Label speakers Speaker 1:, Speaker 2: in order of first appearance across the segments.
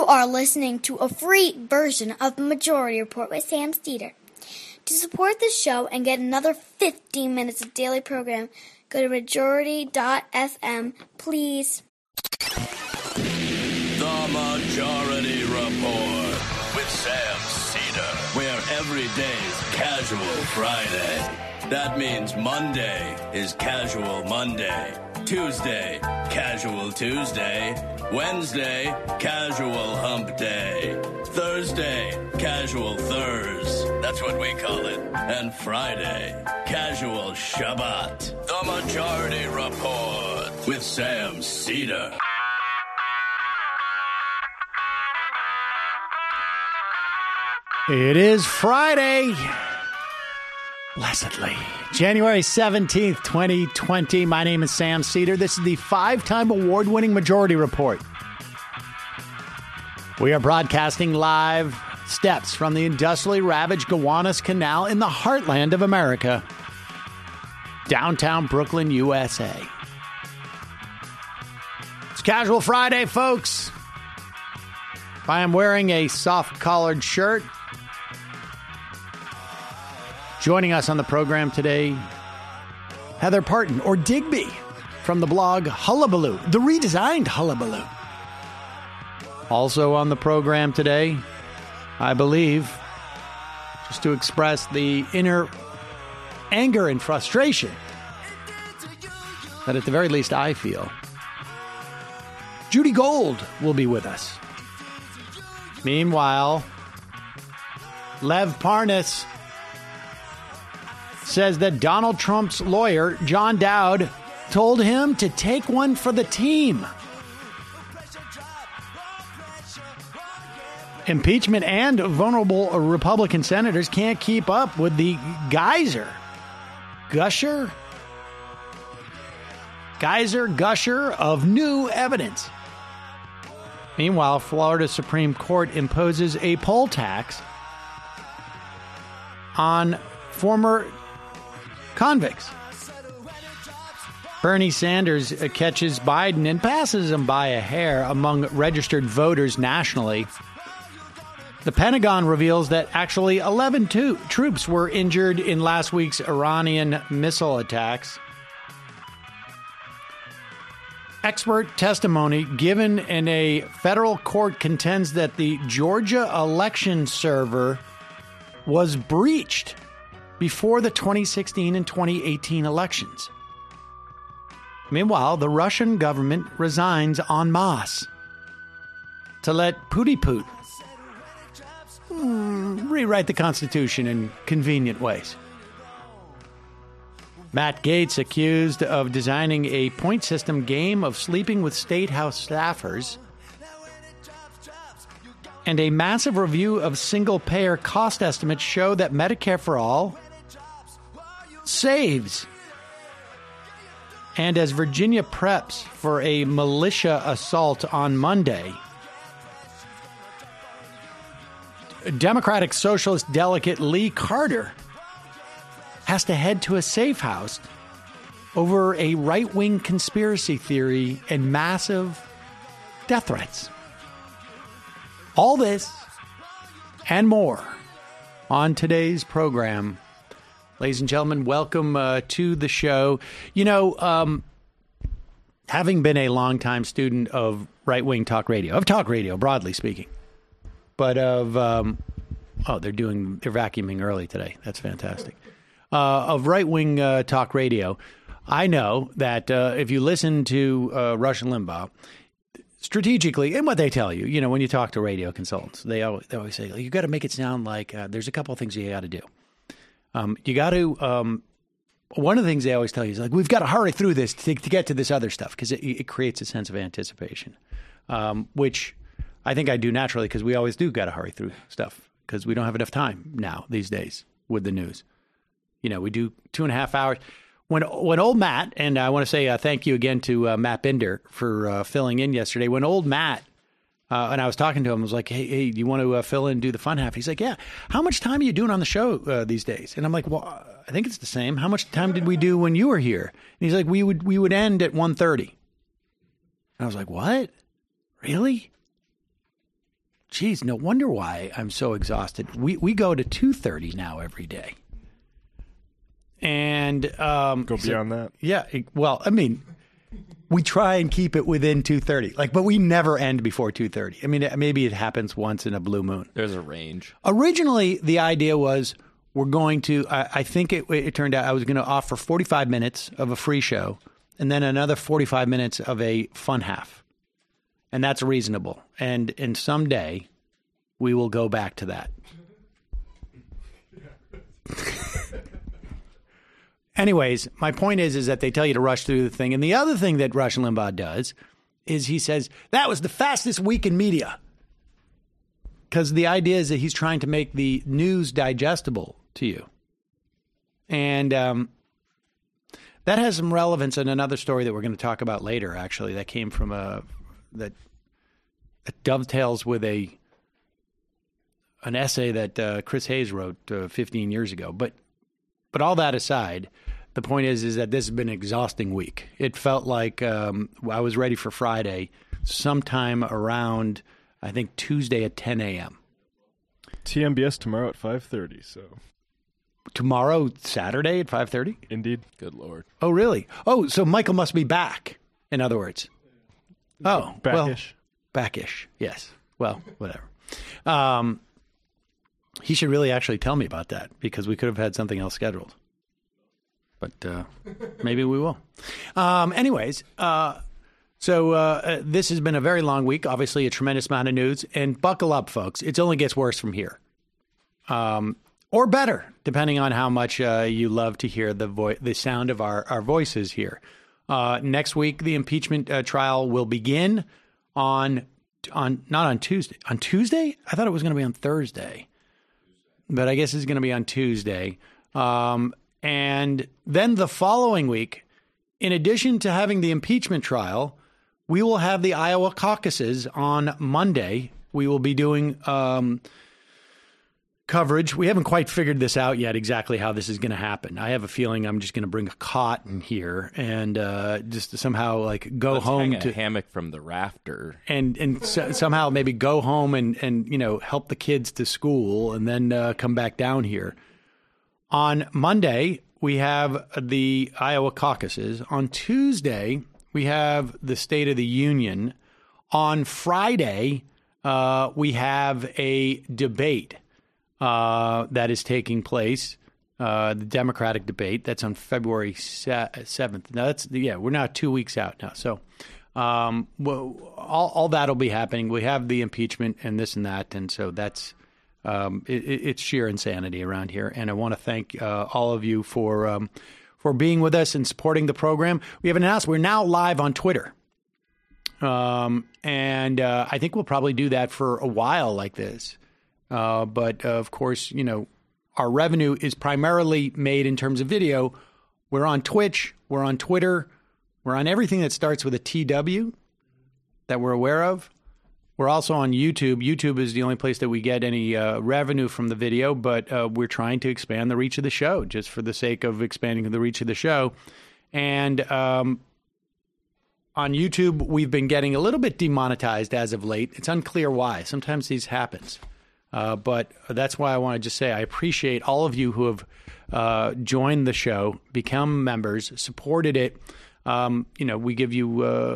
Speaker 1: are listening to a free version of Majority Report with Sam Steeder. To support the show and get another 15 minutes of daily program, go to majority.fm, please.
Speaker 2: The Majority Report with Sam Steeder, where every day's Casual Friday. That means Monday is Casual Monday, Tuesday, Casual Tuesday, Wednesday, Casual Hump Day, Thursday, Casual Thurs, that's what we call it, and Friday, Casual Shabbat. The Majority Report with Sam Steeder.
Speaker 3: It is Friday, blessedly, January 17th, 2020. My name is Sam Steeder. This is the 5-time award-winning Majority Report. We are broadcasting live steps from the industrially ravaged Gowanus Canal in the heartland of America, downtown Brooklyn, USA. It's Casual Friday, folks. I am wearing a soft-collared shirt. Joining us on the program today, Heather Parton, or Digby, from the blog Hullabaloo, the redesigned Hullabaloo. Also on the program today, I believe, just to express the inner anger and frustration that at the very least I feel, Judy Gold will be with us. Meanwhile, Lev Parnas says that Donald Trump's lawyer, John Dowd, told him to take one for the team. Impeachment and vulnerable Republican senators can't keep up with the gusher of new evidence. Meanwhile, Florida Supreme Court imposes a poll tax on former convicts. Bernie Sanders catches Biden and passes him by a hair among registered voters nationally. The Pentagon reveals that actually 11 troops were injured in last week's Iranian missile attacks. Expert testimony given in a federal court contends that the Georgia election server was breached before the 2016 and 2018 elections. Meanwhile, the Russian government resigns en masse to let Pooty-Poot rewrite the Constitution in convenient ways. Matt Gaetz accused of designing a point system game of sleeping with State House staffers. And a massive review of single-payer cost estimates show that Medicare for All saves. And as Virginia preps for a militia assault on Monday, Democratic Socialist delegate Lee Carter has to head to a safe house over a right-wing conspiracy theory and massive death threats. All this and more on today's program. Ladies and gentlemen, welcome to the show. You know, having been a longtime student of right-wing talk radio, broadly speaking, but of, they're vacuuming early today. That's fantastic. Of right-wing talk radio, I know that if you listen to Rush and Limbaugh, strategically, and what they tell you, you know, when you talk to radio consultants, they always say, you got to make it sound like there's a couple of things you got to do. You got to, one of the things they always tell you is like, we've got to hurry through this to get to this other stuff because it creates a sense of anticipation, which I think I do naturally because we always do got to hurry through stuff because we don't have enough time now these days with the news. You know, we do 2.5 hours. When old Matt, and I want to say thank you again to Matt Binder for filling in yesterday. When old Matt, and I was talking to him, I was like, hey, do you want to fill in and do the fun half? He's like, yeah. How much time are you doing on the show these days? And I'm like, well, I think it's the same. How much time did we do when you were here? And he's like, we would end at 1:30. And I was like, what? Really? geez, no wonder why I'm so exhausted. We go to 2:30 now every day. And
Speaker 4: go beyond that.
Speaker 3: Yeah, well, I mean, we try and keep it within 2:30. But we never end before 2:30. I mean, maybe it happens once in a blue moon.
Speaker 5: There's a range.
Speaker 3: Originally, the idea was we're going to. I think it turned out I was going to offer 45 minutes of a free show and then another 45 minutes of a fun half, and that's reasonable. And someday we will go back to that. Anyways, my point is that they tell you to rush through the thing. And the other thing that Rush Limbaugh does is he says, that was the fastest week in media. Because the idea is that he's trying to make the news digestible to you. And that has some relevance in another story that we're going to talk about later, actually, that came from that dovetails with an essay that Chris Hayes wrote 15 years ago. But all that aside, the point is that this has been an exhausting week. It felt like I was ready for Friday sometime around, I think, Tuesday at 10 a.m.
Speaker 4: TMBS tomorrow at 5:30. So
Speaker 3: tomorrow, Saturday at 5:30?
Speaker 4: Indeed.
Speaker 5: Good Lord.
Speaker 3: Oh, really? Oh, so Michael must be back, in other words. Oh,
Speaker 4: Backish.
Speaker 3: Well, backish, yes. Well, whatever. He should really actually tell me about that because we could have had something else scheduled. But maybe we will. Anyways, so this has been a very long week, obviously a tremendous amount of news. And buckle up, folks. It only gets worse from here. Or better, depending on how much you love to hear the sound of our voices here. Next week, the impeachment trial will begin not on Tuesday. On Tuesday? I thought it was going to be on Thursday. But I guess it's going to be on Tuesday. And then the following week, in addition to having the impeachment trial, we will have the Iowa caucuses on Monday. We will be doing coverage. We haven't quite figured this out yet, exactly how this is going to happen. I have a feeling I'm just going to bring a cot in here and just somehow
Speaker 5: Let's
Speaker 3: home
Speaker 5: hang
Speaker 3: to
Speaker 5: a hammock from the rafter
Speaker 3: and somehow maybe go home and help the kids to school and then come back down here. On Monday, we have the Iowa caucuses. On Tuesday, we have the State of the Union. On Friday, we have a debate that is taking place, the Democratic debate. That's on February 7th. Now, we're now 2 weeks out now. So all that will be happening. We have the impeachment and this and that. And so that's it's sheer insanity around here. And I want to thank all of you for being with us and supporting the program. We have announced we're now live on Twitter. And I think we'll probably do that for a while like this. But of course, our revenue is primarily made in terms of video. We're on Twitch. We're on Twitter. We're on everything that starts with a TW that we're aware of. We're also on YouTube. YouTube is the only place that we get any revenue from the video, but we're trying to expand the reach of the show just for the sake of expanding the reach of the show. And on YouTube, we've been getting a little bit demonetized as of late. It's unclear why. Sometimes these happens. But that's why I want to just say I appreciate all of you who have joined the show, become members, supported it. We give you,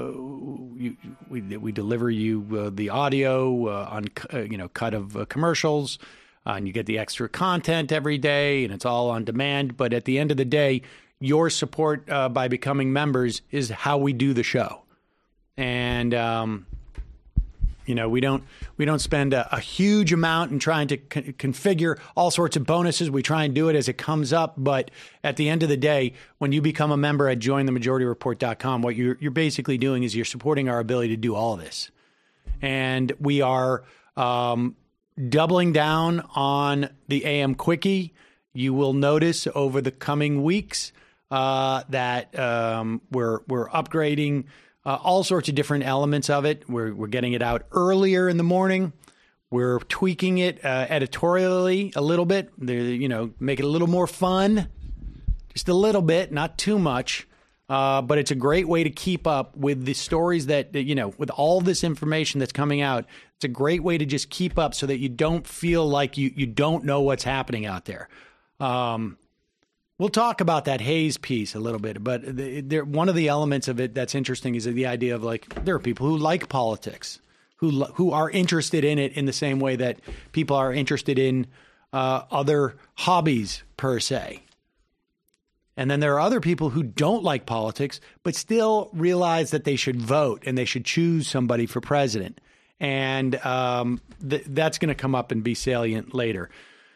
Speaker 3: we deliver you the audio on, cut of commercials, and you get the extra content every day, and it's all on demand. But at the end of the day, your support by becoming members is how we do the show. And, we don't spend a huge amount in trying to configure all sorts of bonuses. We try and do it as it comes up. But at the end of the day, when you become a member at jointhemajorityreport.com, what you're basically doing is you're supporting our ability to do all this. And we are doubling down on the AM Quickie. You will notice over the coming weeks that we're upgrading all sorts of different elements of it. We're getting it out earlier in the morning. We're tweaking it editorially a little bit. Make it a little more fun, just a little bit, not too much. But it's a great way to keep up with the stories that with all this information that's coming out It's a great way to just keep up so that you don't feel like you don't know what's happening out there. We'll talk about that Hayes piece a little bit, but one of the elements of it that's interesting is the idea of like there are people who like politics, who are interested in it in the same way that people are interested in other hobbies per se. And then there are other people who don't like politics, but still realize that they should vote and they should choose somebody for president. And that's going to come up and be salient later.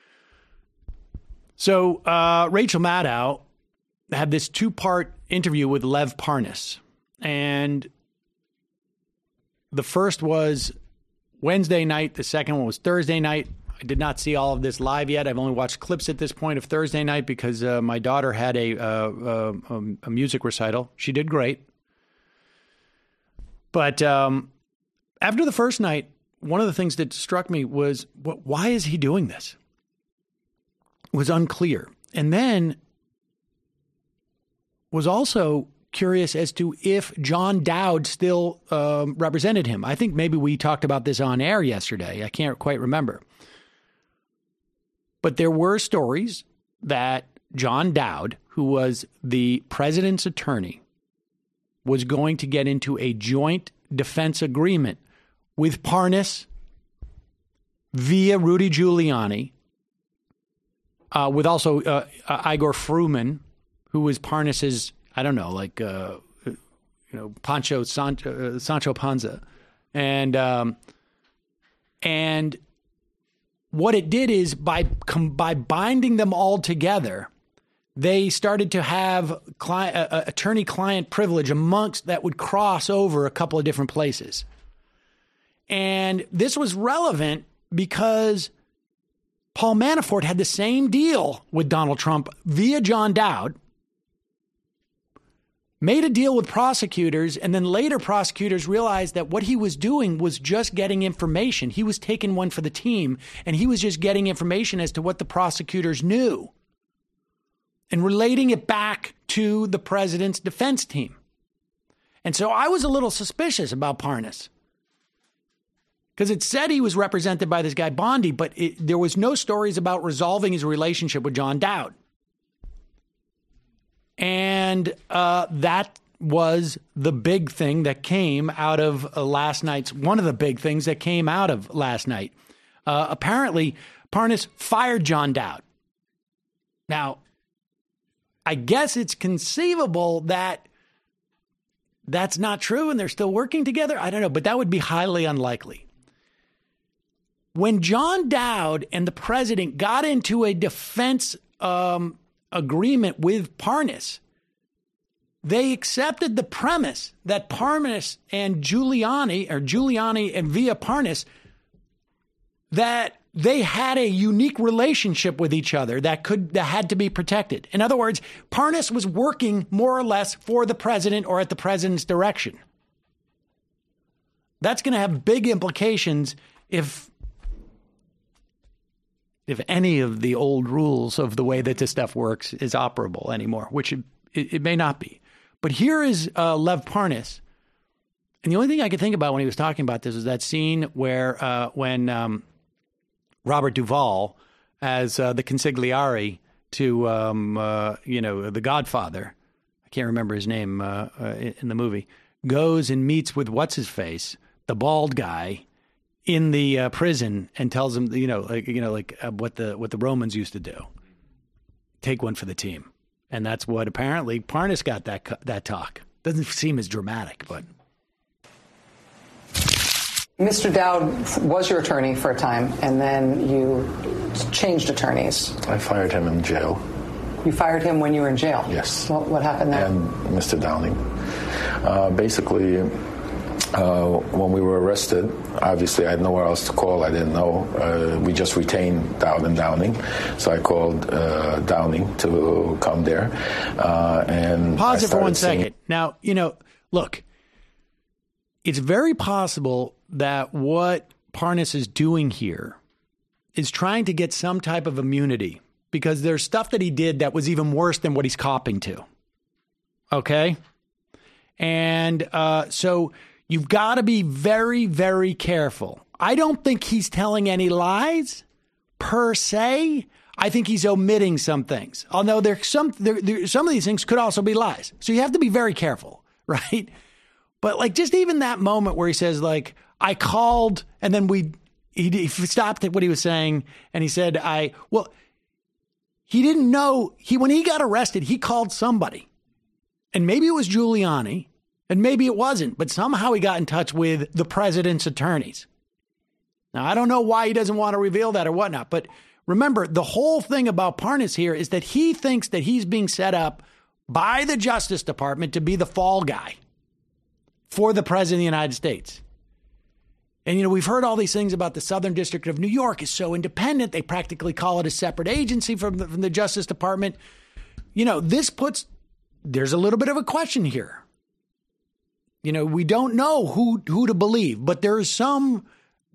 Speaker 3: So Rachel Maddow had this 2-part interview with Lev Parnas. And the first was Wednesday night. The second one was Thursday night. I did not see all of this live yet. I've only watched clips at this point of Thursday night because my daughter had a music recital. She did great. But after the first night, one of the things that struck me was, why is he doing this? It was unclear. And then was also curious as to if John Dowd still represented him. I think maybe we talked about this on air yesterday. I can't quite remember. But there were stories that John Dowd, who was the president's attorney, was going to get into a joint defense agreement with Parnas via Rudy Giuliani, with also Igor Fruman, who was Parnas's, I don't know, like, Sancho Panza. And what it did is by binding them all together, they started to have attorney-client privilege amongst that would cross over a couple of different places. And this was relevant because Paul Manafort had the same deal with Donald Trump via John Dowd, made a deal with prosecutors, and then later prosecutors realized that what he was doing was just getting information. He was taking one for the team, and he was just getting information as to what the prosecutors knew and relating it back to the president's defense team. And so I was a little suspicious about Parnas because it said he was represented by this guy Bondi, but there was no stories about resolving his relationship with John Dowd. And that was the big thing that came out of last night's, one of the big things that came out of last night. Apparently, Parnas fired John Dowd. Now, I guess it's conceivable that that's not true and they're still working together. I don't know, but that would be highly unlikely. When John Dowd and the president got into a defense agreement with Parnas, they accepted the premise that Parnas and Giuliani and via Parnas, that they had a unique relationship with each other that had to be protected. In other words, Parnas was working more or less for the president or at the president's direction. That's going to have big implications if any of the old rules of the way that this stuff works is operable anymore, which it may not be. But here is Lev Parnas. And the only thing I could think about when he was talking about this is that scene where when Robert Duvall as the consigliere to, The Godfather, I can't remember his name in the movie, goes and meets with what's-his-face, the bald guy, in the prison and tells him, what the Romans used to do. Take one for the team. And that's what apparently Parnas got that talk. Doesn't seem as dramatic, but.
Speaker 6: Mr. Dowd was your attorney for a time, and then you changed attorneys.
Speaker 7: I fired him in jail.
Speaker 6: You fired him when you were in jail?
Speaker 7: Yes.
Speaker 6: What happened there?
Speaker 7: And Mr. Downing. Basically, when we were arrested, obviously I had nowhere else to call. I didn't know. We just retained Dowd and Downing. So I called Downing to come there. And
Speaker 3: pause it for 1 second. Now, look, it's very possible that what Parnas is doing here is trying to get some type of immunity because there's stuff that he did that was even worse than what he's copping to. Okay? And so you've got to be very, very careful I don't think he's telling any lies per se. I think he's omitting some things. Although some of these things could also be lies. So you have to be very careful, right? But like just even that moment where he says like, I called and then he stopped at what he was saying and he said, he didn't know when he got arrested, he called somebody and maybe it was Giuliani and maybe it wasn't, but somehow he got in touch with the president's attorneys. Now, I don't know why he doesn't want to reveal that or whatnot, but remember, the whole thing about Parnas here is that he thinks that he's being set up by the Justice Department to be the fall guy for the president of the United States. And, we've heard all these things about the Southern District of New York is so independent. They practically call it a separate agency from the Justice Department. There's a little bit of a question here. We don't know who to believe, but there's some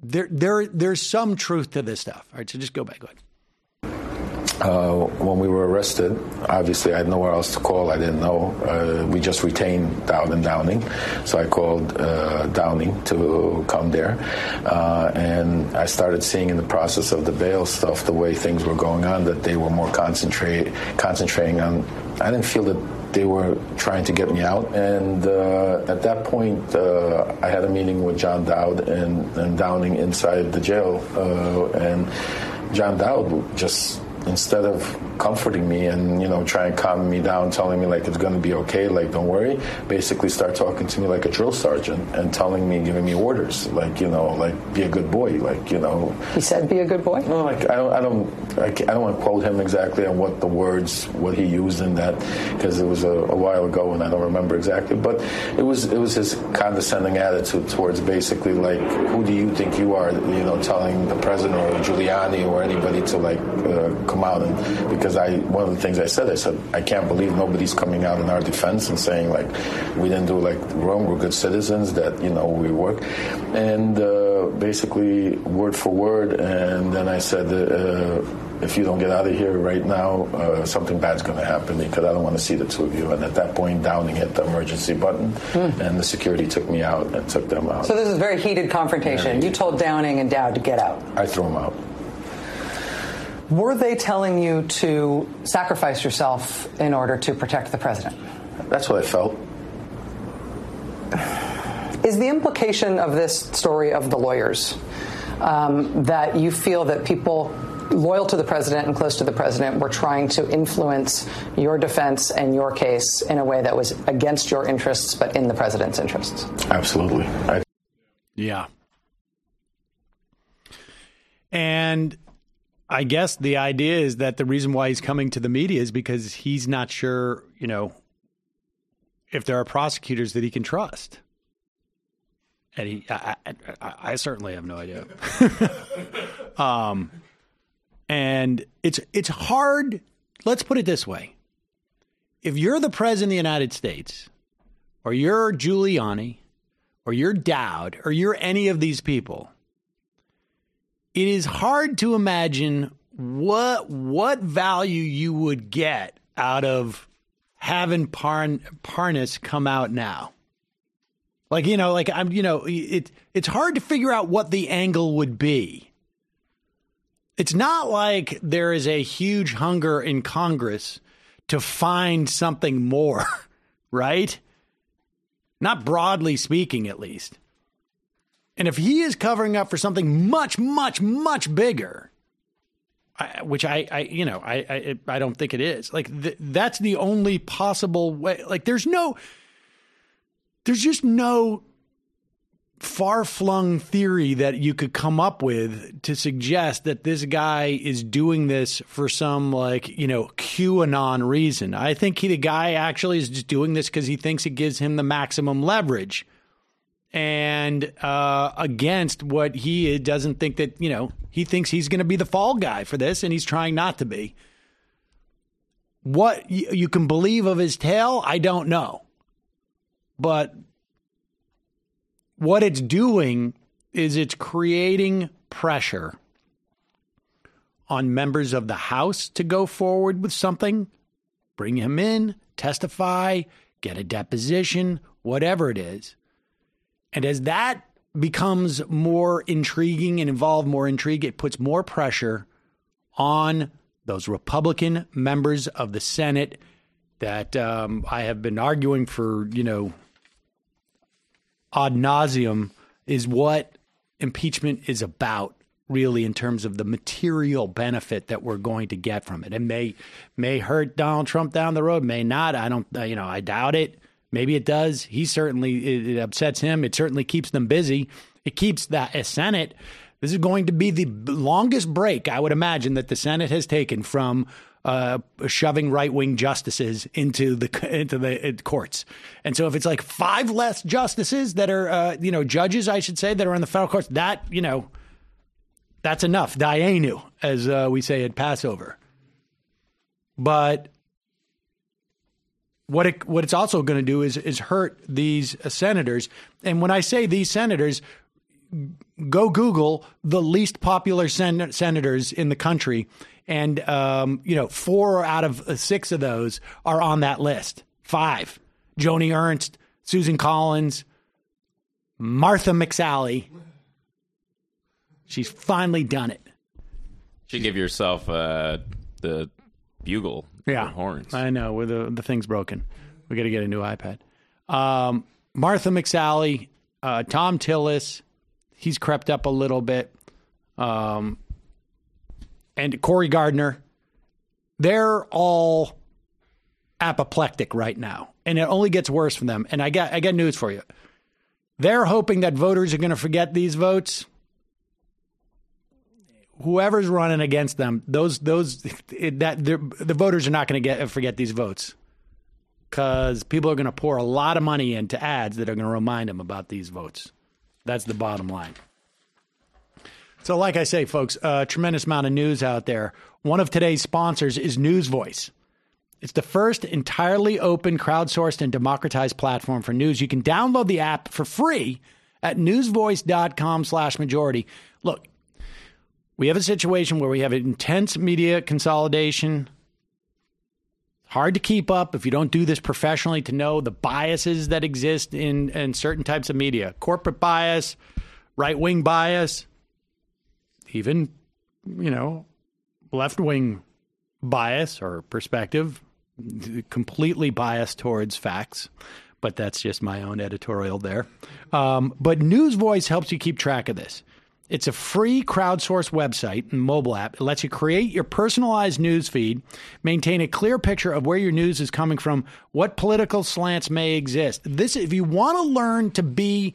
Speaker 3: truth to this stuff. All right, so just go back. Go ahead.
Speaker 7: When we were arrested, obviously I had nowhere else to call. I didn't know. We just retained Dowd and Downing. So I called Downing to come there. And I started seeing in the process of the bail stuff, the way things were going on, that they were more concentrating on, I didn't feel that they were trying to get me out. And at that point, I had a meeting with John Dowd and Downing inside the jail. And John Dowd just, instead of comforting me and, try and calm me down, telling me like it's going to be okay, like don't worry, basically start talking to me like a drill sergeant and giving me orders, like, be a good boy, like,
Speaker 6: He said be a good boy?
Speaker 7: No, like I don't want to quote him exactly on what he used in that, because it was a while ago and I don't remember exactly, but it was his condescending attitude towards basically like, who do you think you are, telling the president or Giuliani or anybody to like come out, and because one of the things I said, I can't believe nobody's coming out in our defense and saying like we didn't do like wrong, we're good citizens, that we work, and basically word for word, and then I said if you don't get out of here right now, something bad's going to happen because I don't want to see the two of you. And at that point, Downing hit the emergency button, and the security took me out and took them out.
Speaker 6: So this is a very heated confrontation. You told Downing and Dowd to get out.
Speaker 7: I threw them out.
Speaker 6: Were they telling you to sacrifice yourself in order to protect the president?
Speaker 7: That's what I felt.
Speaker 6: Is the implication of this story of the lawyers that you feel that people loyal to the president and close to the president were trying to influence your defense and your case in a way that was against your interests but in the president's interests?
Speaker 7: Absolutely.
Speaker 3: Yeah. And I guess the idea is that the reason why he's coming to the media is because he's not sure, if there are prosecutors that he can trust. And I certainly have no idea. And it's hard. Let's put it this way. If you're the president of the United States, or you're Giuliani, or you're Dowd, or you're any of these people, it is hard to imagine what value you would get out of having Parnas come out now. Like, it's hard to figure out what the angle would be. It's not like there is a huge hunger in Congress to find something more, right? Not broadly speaking, at least. And if he is covering up for something much, much, much bigger, which I don't think it is. Like that's the only possible way. Like there's just no far-flung theory that you could come up with to suggest that this guy is doing this for some QAnon reason. I think the guy actually is just doing this because he thinks it gives him the maximum leverage. And against what he doesn't think that, he thinks he's going to be the fall guy for this, and he's trying not to be. What you can believe of his tale, I don't know. But what it's doing is it's creating pressure on members of the House to go forward with something, bring him in, testify, get a deposition, whatever it is. And as that becomes more intriguing and involve more intrigue, it puts more pressure on those Republican members of the Senate that I have been arguing for, ad nauseum, is what impeachment is about, really, in terms of the material benefit that we're going to get from it. It may hurt Donald Trump down the road, may not. I doubt it. Maybe it does. It upsets him. It certainly keeps them busy. It keeps the Senate. This is going to be the longest break, I would imagine, that the Senate has taken from shoving right-wing justices into the courts. And so if it's like 5 less justices that are, judges, I should say, that are in the federal courts, that's enough. Dayenu, as we say at Passover. But what it's also going to do is hurt these senators. And when I say these senators, go Google the least popular senators in the country. And, 4 out of 6 of those are on that list. 5. Joni Ernst, Susan Collins, Martha McSally. She's finally done it.
Speaker 5: Should give yourself the bugle.
Speaker 3: Yeah,
Speaker 5: horns.
Speaker 3: I know. With the thing's broken. We got to get a new iPad. Martha McSally, Tom Tillis, he's crept up a little bit. And Cory Gardner, they're all apoplectic right now. And it only gets worse for them. And I got news for you. They're hoping that voters are going to forget these votes. Whoever's running against them, the voters are not going to forget these votes, because people are going to pour a lot of money into ads that are going to remind them about these votes. That's the bottom line. So like I say, folks, a tremendous amount of news out there. One of today's sponsors is NewsVoice. It's the first entirely open, crowdsourced, and democratized platform for news. You can download the app for free at newsvoice.com/majority. Look, we have a situation where we have intense media consolidation. Hard to keep up if you don't do this professionally to know the biases that exist in certain types of media. Corporate bias, right-wing bias, even, left-wing bias or perspective, completely biased towards facts. But that's just my own editorial there. But NewsVoice helps you keep track of this. It's a free crowdsourced website and mobile app. It lets you create your personalized news feed, maintain a clear picture of where your news is coming from, what political slants may exist. This, if you want to learn to be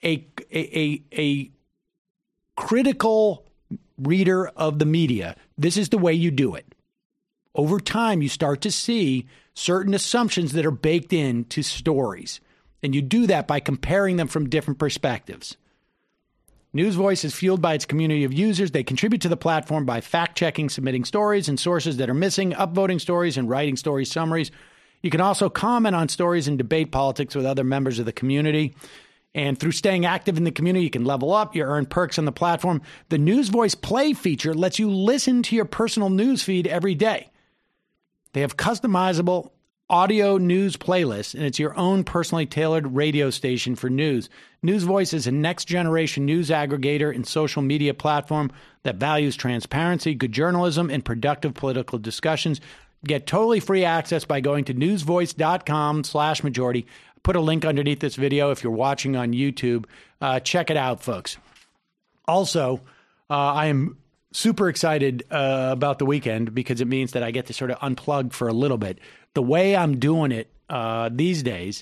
Speaker 3: a critical reader of the media, this is the way you do it. Over time, you start to see certain assumptions that are baked into stories. And you do that by comparing them from different perspectives. NewsVoice is fueled by its community of users. They contribute to the platform by fact-checking, submitting stories and sources that are missing, upvoting stories, and writing story summaries. You can also comment on stories and debate politics with other members of the community. And through staying active in the community, you can level up. You earn perks on the platform. The NewsVoice Play feature lets you listen to your personal news feed every day. They have customizable audio news playlists, and it's your own personally tailored radio station for news. NewsVoice is a next-generation news aggregator and social media platform that values transparency, good journalism, and productive political discussions. Get totally free access by going to newsvoice.com/majority. Put a link underneath this video if you're watching on YouTube. Check it out, folks. Also, I am super excited about the weekend because it means that I get to sort of unplug for a little bit. The way I'm doing it these days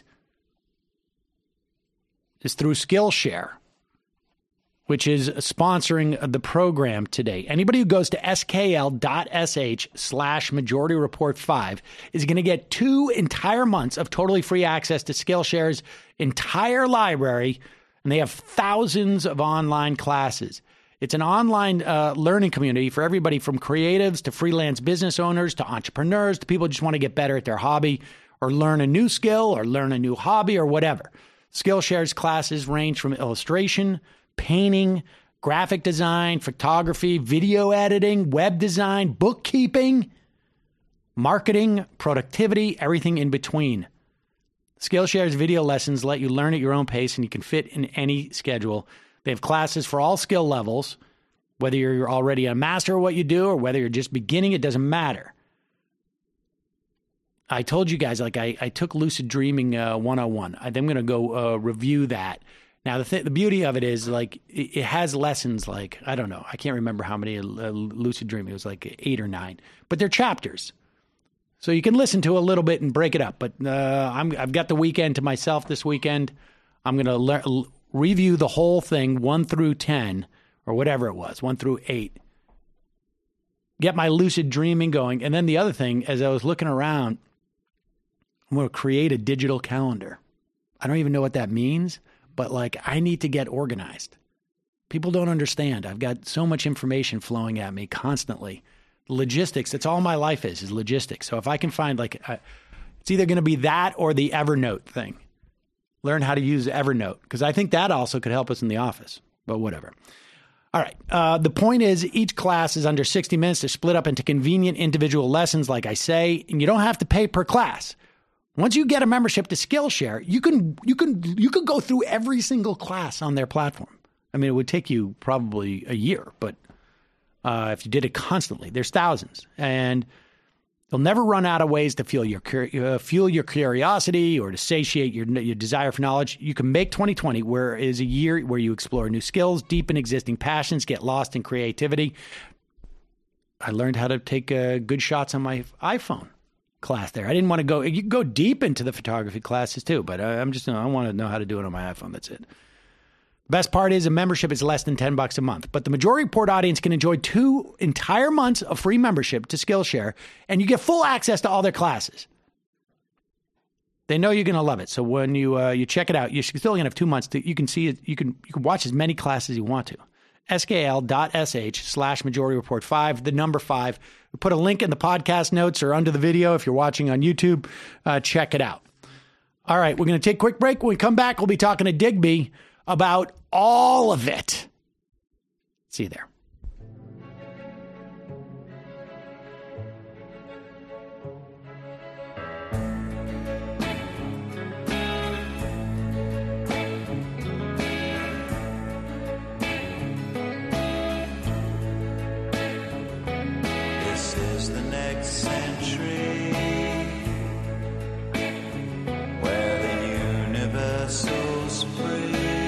Speaker 3: is through Skillshare, which is sponsoring the program today. Anybody who goes to skl.sh/Majority Report 5 is going to get 2 entire months of totally free access to Skillshare's entire library, and they have thousands of online classes. It's an online learning community for everybody from creatives to freelance business owners to entrepreneurs to people who just want to get better at their hobby or learn a new skill or learn a new hobby or whatever. Skillshare's classes range from illustration, painting, graphic design, photography, video editing, web design, bookkeeping, marketing, productivity, everything in between. Skillshare's video lessons let you learn at your own pace, and you can fit in any schedule. They have classes for all skill levels, whether you're already a master of what you do or whether you're just beginning, it doesn't matter. I told you guys, like I took Lucid Dreaming 101. I'm going to go review that. Now, the beauty of it is, like, it has lessons like, I don't know, I can't remember how many Lucid Dreaming. It was like 8 or 9. But they're chapters. So you can listen to a little bit and break it up. But I've got the weekend to myself this weekend. I'm going to review the whole thing, 1 through 10, or whatever it was, 1 through 8. Get my lucid dreaming going. And then the other thing, as I was looking around, I'm going to create a digital calendar. I don't even know what that means, but like I need to get organized. People don't understand. I've got so much information flowing at me constantly. Logistics, that's all my life is logistics. So if I can find it's either going to be that or the Evernote thing. Learn how to use Evernote, because I think that also could help us in the office, but whatever. All right. The point is each class is under 60 minutes. They're split up into convenient individual lessons, like I say, and you don't have to pay per class. Once you get a membership to Skillshare, you could go through every single class on their platform. I mean, it would take you probably a year, but if you did it constantly, there's thousands, and they'll never run out of ways to fuel your curiosity or to satiate your desire for knowledge. You can make 2020 where is a year where you explore new skills, deepen existing passions, get lost in creativity. I learned how to take good shots on my iPhone class there. I didn't want to go. You can go deep into the photography classes too, but I want to know how to do it on my iPhone. That's it. Best part is a membership is less than $10 a month, but the Majority Report audience can enjoy 2 entire months of free membership to Skillshare, and you get full access to all their classes. They know you're going to love it. So when you check it out, you're still going to have 2 months you can see it. You can watch as many classes as you want to. skl.sh/Majority Report 5, the number 5. We put a link in the podcast notes or under the video if you're watching on YouTube. Check it out. All right, we're going to take a quick break. When we come back, we'll be talking to Digby about all of it. See you there.
Speaker 8: This is the next century where the universal's free.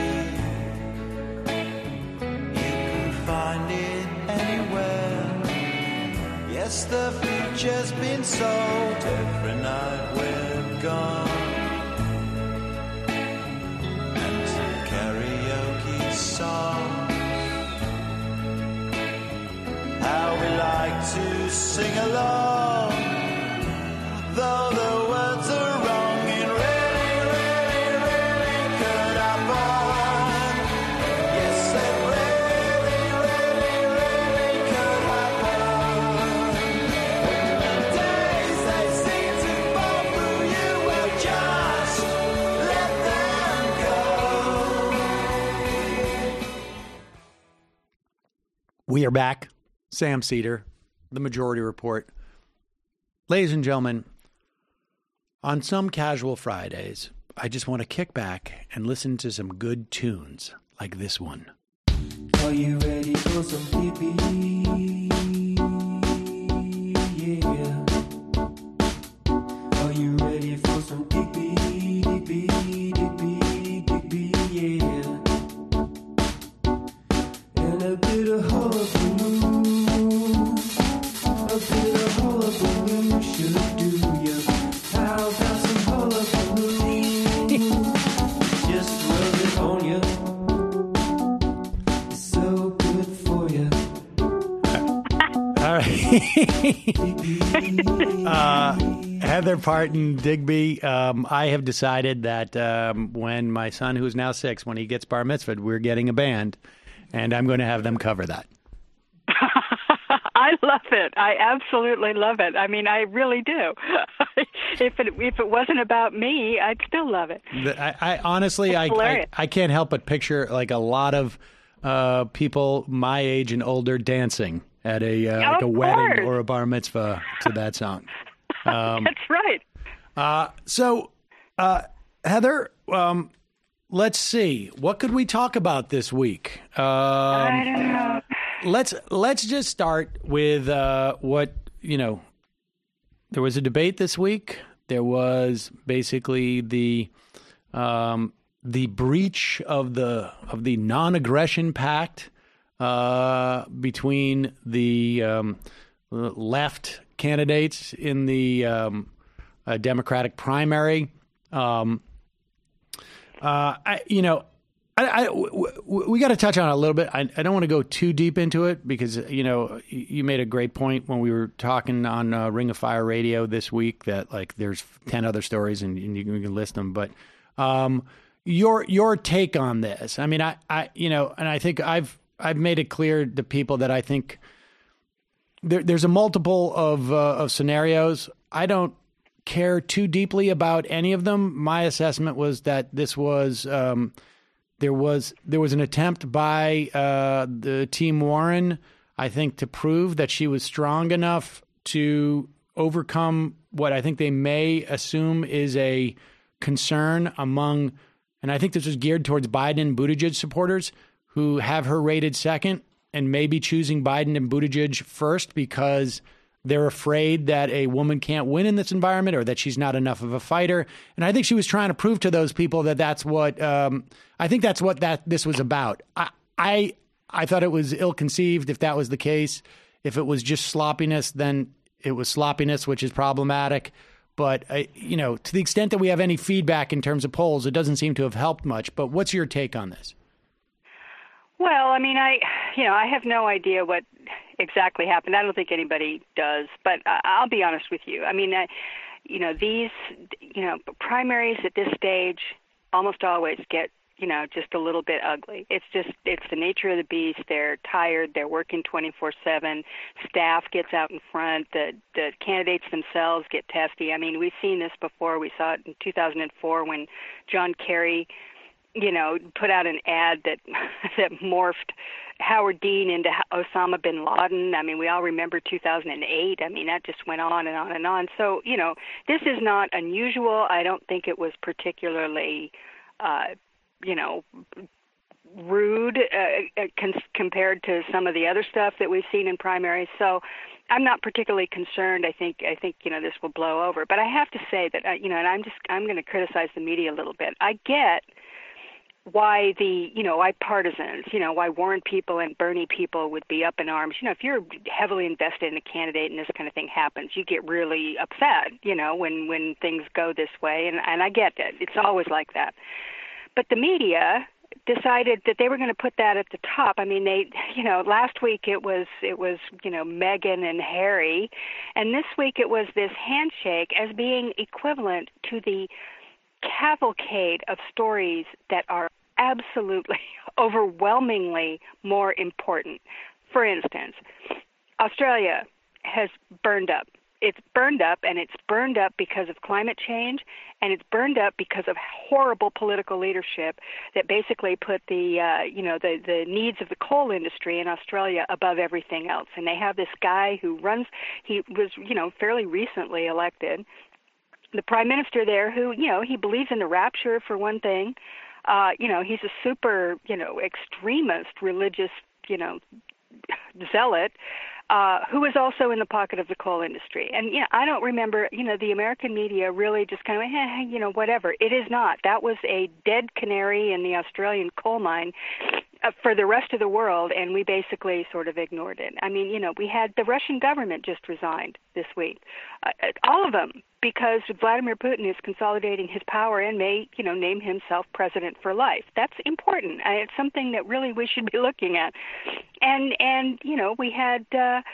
Speaker 8: Find it anywhere. Yes, the future's been sold. Every night we're gone. And to karaoke songs. How we like to sing along, though the words are wrong. It really, really, really could happen. Yes, it really, really, really could happen. When the days they seem to fall through you, well, just let them go.
Speaker 3: We are back. Sam Seder, the Majority Report. Ladies and gentlemen, on some casual Fridays, I just want to kick back and listen to some good tunes like this one.
Speaker 9: Are you ready for some pee-pee? Yeah. Are you ready for some pee-pee? Yeah. And a bit of hullabaloo. A bit of hullabaloo should do you. How about some hullabaloo? Just rub it on you. It's so good for you.
Speaker 3: All right. Heather Parton, Digby, I have decided that when my son, who's now 6, when he gets bar mitzvahed, we're getting a band, and I'm going to have them cover that.
Speaker 10: I love it. I absolutely love it. I mean, I really do. If it wasn't about me, I'd still love it.
Speaker 3: I honestly, I can't help but picture like a lot of people my age and older dancing at a wedding or a bar mitzvah to that song.
Speaker 10: That's right.
Speaker 3: So, Heather, let's see. What could we talk about this week?
Speaker 10: I don't know.
Speaker 3: Let's just start with what, there was a debate this week. There was basically the breach of the non-aggression pact between the left candidates in the Democratic primary. We got to touch on it a little bit. I don't want to go too deep into it because, you made a great point when we were talking on Ring of Fire Radio this week that there's 10 other stories and you can list them. But your take on this, I mean, and I think I've made it clear to people that I think there's a multiple of scenarios. I don't care too deeply about any of them. My assessment was that this was there was an attempt by the Team Warren, I think, to prove that she was strong enough to overcome what I think they may assume is a concern among, and I think this was geared towards Biden and Buttigieg supporters who have her rated second and maybe choosing Biden and Buttigieg first because they're afraid that a woman can't win in this environment or that she's not enough of a fighter. And I think she was trying to prove to those people that that's what I think that's what this was about. I thought it was ill-conceived if that was the case. If it was just sloppiness, then it was sloppiness, which is problematic. But, to the extent that we have any feedback in terms of polls, it doesn't seem to have helped much. But what's your take on this?
Speaker 10: Well, I mean, I have no idea what exactly happened. I don't think anybody does, but I'll be honest with you. I mean, these, primaries at this stage almost always get, just a little bit ugly. It's the nature of the beast. They're tired. They're working 24/7. Staff gets out in front. The candidates themselves get testy. I mean, we've seen this before. We saw it in 2004 when John Kerry, put out an ad that morphed Howard Dean into Osama bin Laden. I mean, we all remember 2008. I mean, that just went on and on and on. So, this is not unusual. I don't think it was particularly, rude compared to some of the other stuff that we've seen in primaries. So I'm not particularly concerned. I think this will blow over. But I have to say that, and I'm going to criticize the media a little bit. I get why why partisans, why Warren people and Bernie people would be up in arms. If you're heavily invested in a candidate and this kind of thing happens, you get really upset, when things go this way. And I get that. It's always like that. But the media decided that they were going to put that at the top. I mean, they, last week it was, Meghan and Harry. And this week it was this handshake as being equivalent to the cavalcade of stories that are absolutely, overwhelmingly more important. For instance, Australia has burned up. It's burned up, and it's burned up because of climate change, and it's burned up because of horrible political leadership that basically put the needs of the coal industry in Australia above everything else. And they have this guy who he was, fairly recently elected, the prime minister there, who, he believes in the rapture for one thing. He's a super, extremist religious, zealot, who is also in the pocket of the coal industry. And, I don't remember, the American media really just kind of, whatever. It is not. That was a dead canary in the Australian coal mine for the rest of the world, and we basically sort of ignored it. I mean, we had the Russian government just resigned this week. All of them, because Vladimir Putin is consolidating his power and may, name himself president for life. That's important. It's something that really we should be looking at. And we had,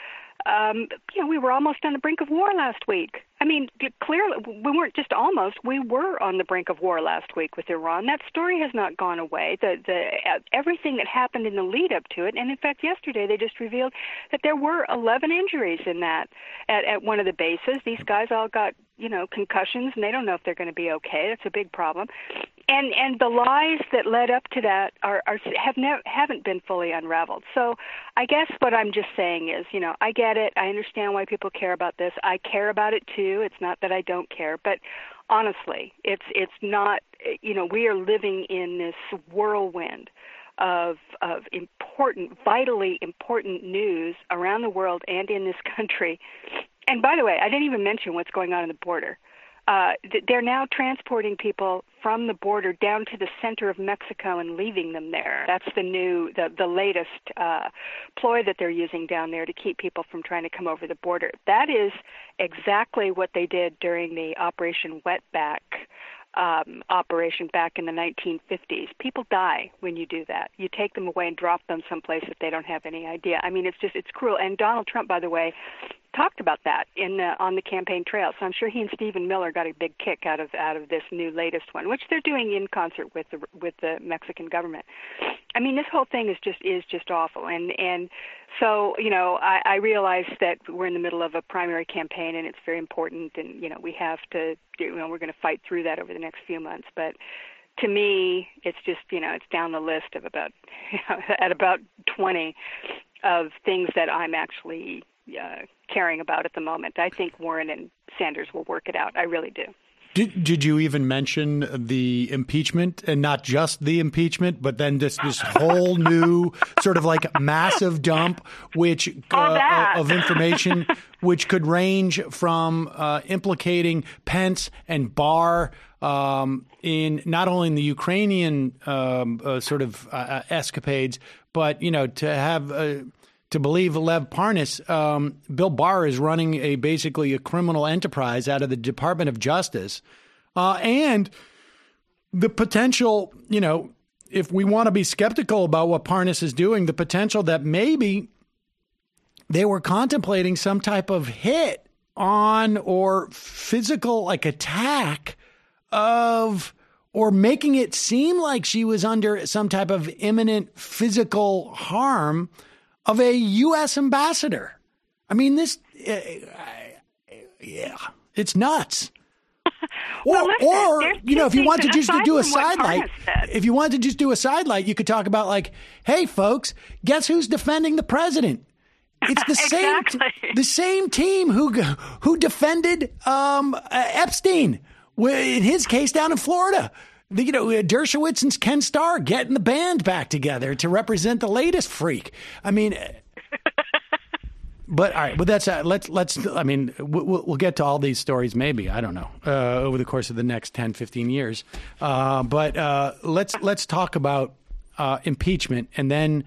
Speaker 10: we were almost on the brink of war last week. I mean, clearly, we weren't just almost. We were on the brink of war last week with Iran. That story has not gone away. Everything that happened in the lead up to it, and in fact, yesterday they just revealed that there were 11 injuries in that at one of the bases. These guys all got, concussions, and they don't know if they're going to be okay. That's a big problem. And the lies that led up to that haven't been fully unraveled. So I guess what I'm just saying is, I get it. I understand why people care about this. I care about it too. It's not that I don't care. But honestly, it's not. We are living in this whirlwind of vitally important news around the world and in this country. And by the way, I didn't even mention what's going on the border. They're now transporting people from the border down to the center of Mexico and leaving them there. That's the latest ploy that they're using down there to keep people from trying to come over the border. That is exactly what they did during the Operation Wetback operation back in the 1950s. People die when you do that. You take them away and drop them someplace that they don't have any idea. I mean, it's cruel. And Donald Trump, by the way, talked about that on the campaign trail. So I'm sure he and Stephen Miller got a big kick out of this new latest one, which they're doing in concert with the Mexican government. I mean, this whole thing is just awful. And so, I realize that we're in the middle of a primary campaign and it's very important, and we have to we're going to fight through that over the next few months. But to me, it's just it's down the list of about about 20 of things that I'm actually caring about at the moment. I think Warren and Sanders will work it out. I really do.
Speaker 3: Did you even mention the impeachment, and not just the impeachment, but then this whole new sort of like massive dump, which of information, which could range from implicating Pence and Barr in not only in the Ukrainian escapades, but to believe Lev Parnas, Bill Barr is running basically a criminal enterprise out of the Department of Justice. And the potential, if we want to be skeptical about what Parnas is doing, the potential that maybe they were contemplating some type of hit on or physical attack or making it seem like she was under some type of imminent physical harm of a U.S. ambassador. I mean, this, it's nuts.
Speaker 10: Well,
Speaker 3: or if you want to just do a sidelight, you could talk about hey, folks, guess who's defending the president? It's the same team who defended Epstein in his case down in Florida. Dershowitz and Ken Starr getting the band back together to represent the latest freak. I mean, but all right, but that's let's. I mean, we'll get to all these stories maybe. I don't know over the course of the next 10, 15 years. But let's talk about impeachment and then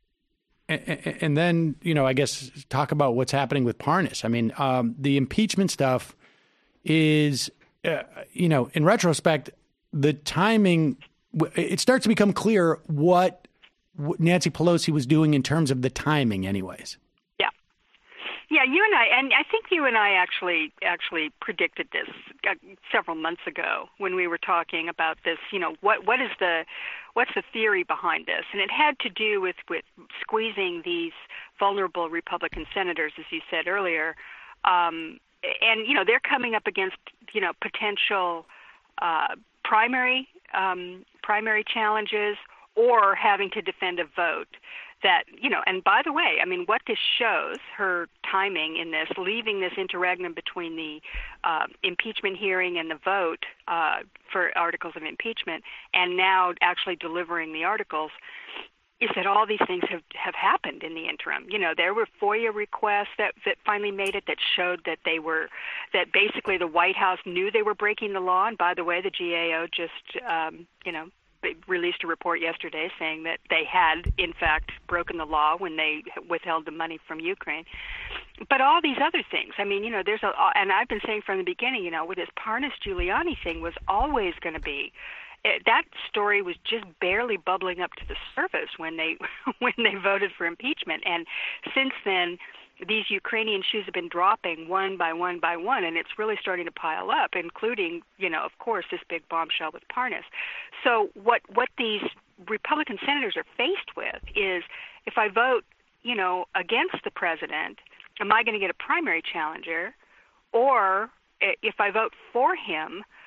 Speaker 3: I guess talk about what's happening with Parnas. I mean, the impeachment stuff is in retrospect, the timing, it starts to become clear what Nancy Pelosi was doing in terms of the timing anyways.
Speaker 10: Yeah, I think you and I actually predicted this several months ago when we were talking about this. What's the theory behind this? And it had to do with squeezing these vulnerable Republican senators, as you said earlier. And they're coming up against potential primary challenges or having to defend a vote that, and by the way, I mean, what this shows, her timing in this, leaving this interregnum between the impeachment hearing and the vote for articles of impeachment, and now actually delivering the articles, is that all these things have happened in the interim. There were FOIA requests that finally made it that showed that that basically the White House knew they were breaking the law. And by the way, the GAO just, released a report yesterday saying that they had, in fact, broken the law when they withheld the money from Ukraine. But all these other things, I mean, and I've been saying from the beginning, with this Parnas-Giuliani thing was always going to be, that story was just barely bubbling up to the surface when they voted for impeachment. And since then, these Ukrainian shoes have been dropping one by one by one, and it's really starting to pile up, including, of course, this big bombshell with Parnas. So what these Republican senators are faced with is, if I vote, against the president, am I going to get a primary challenger? Or if I vote for him,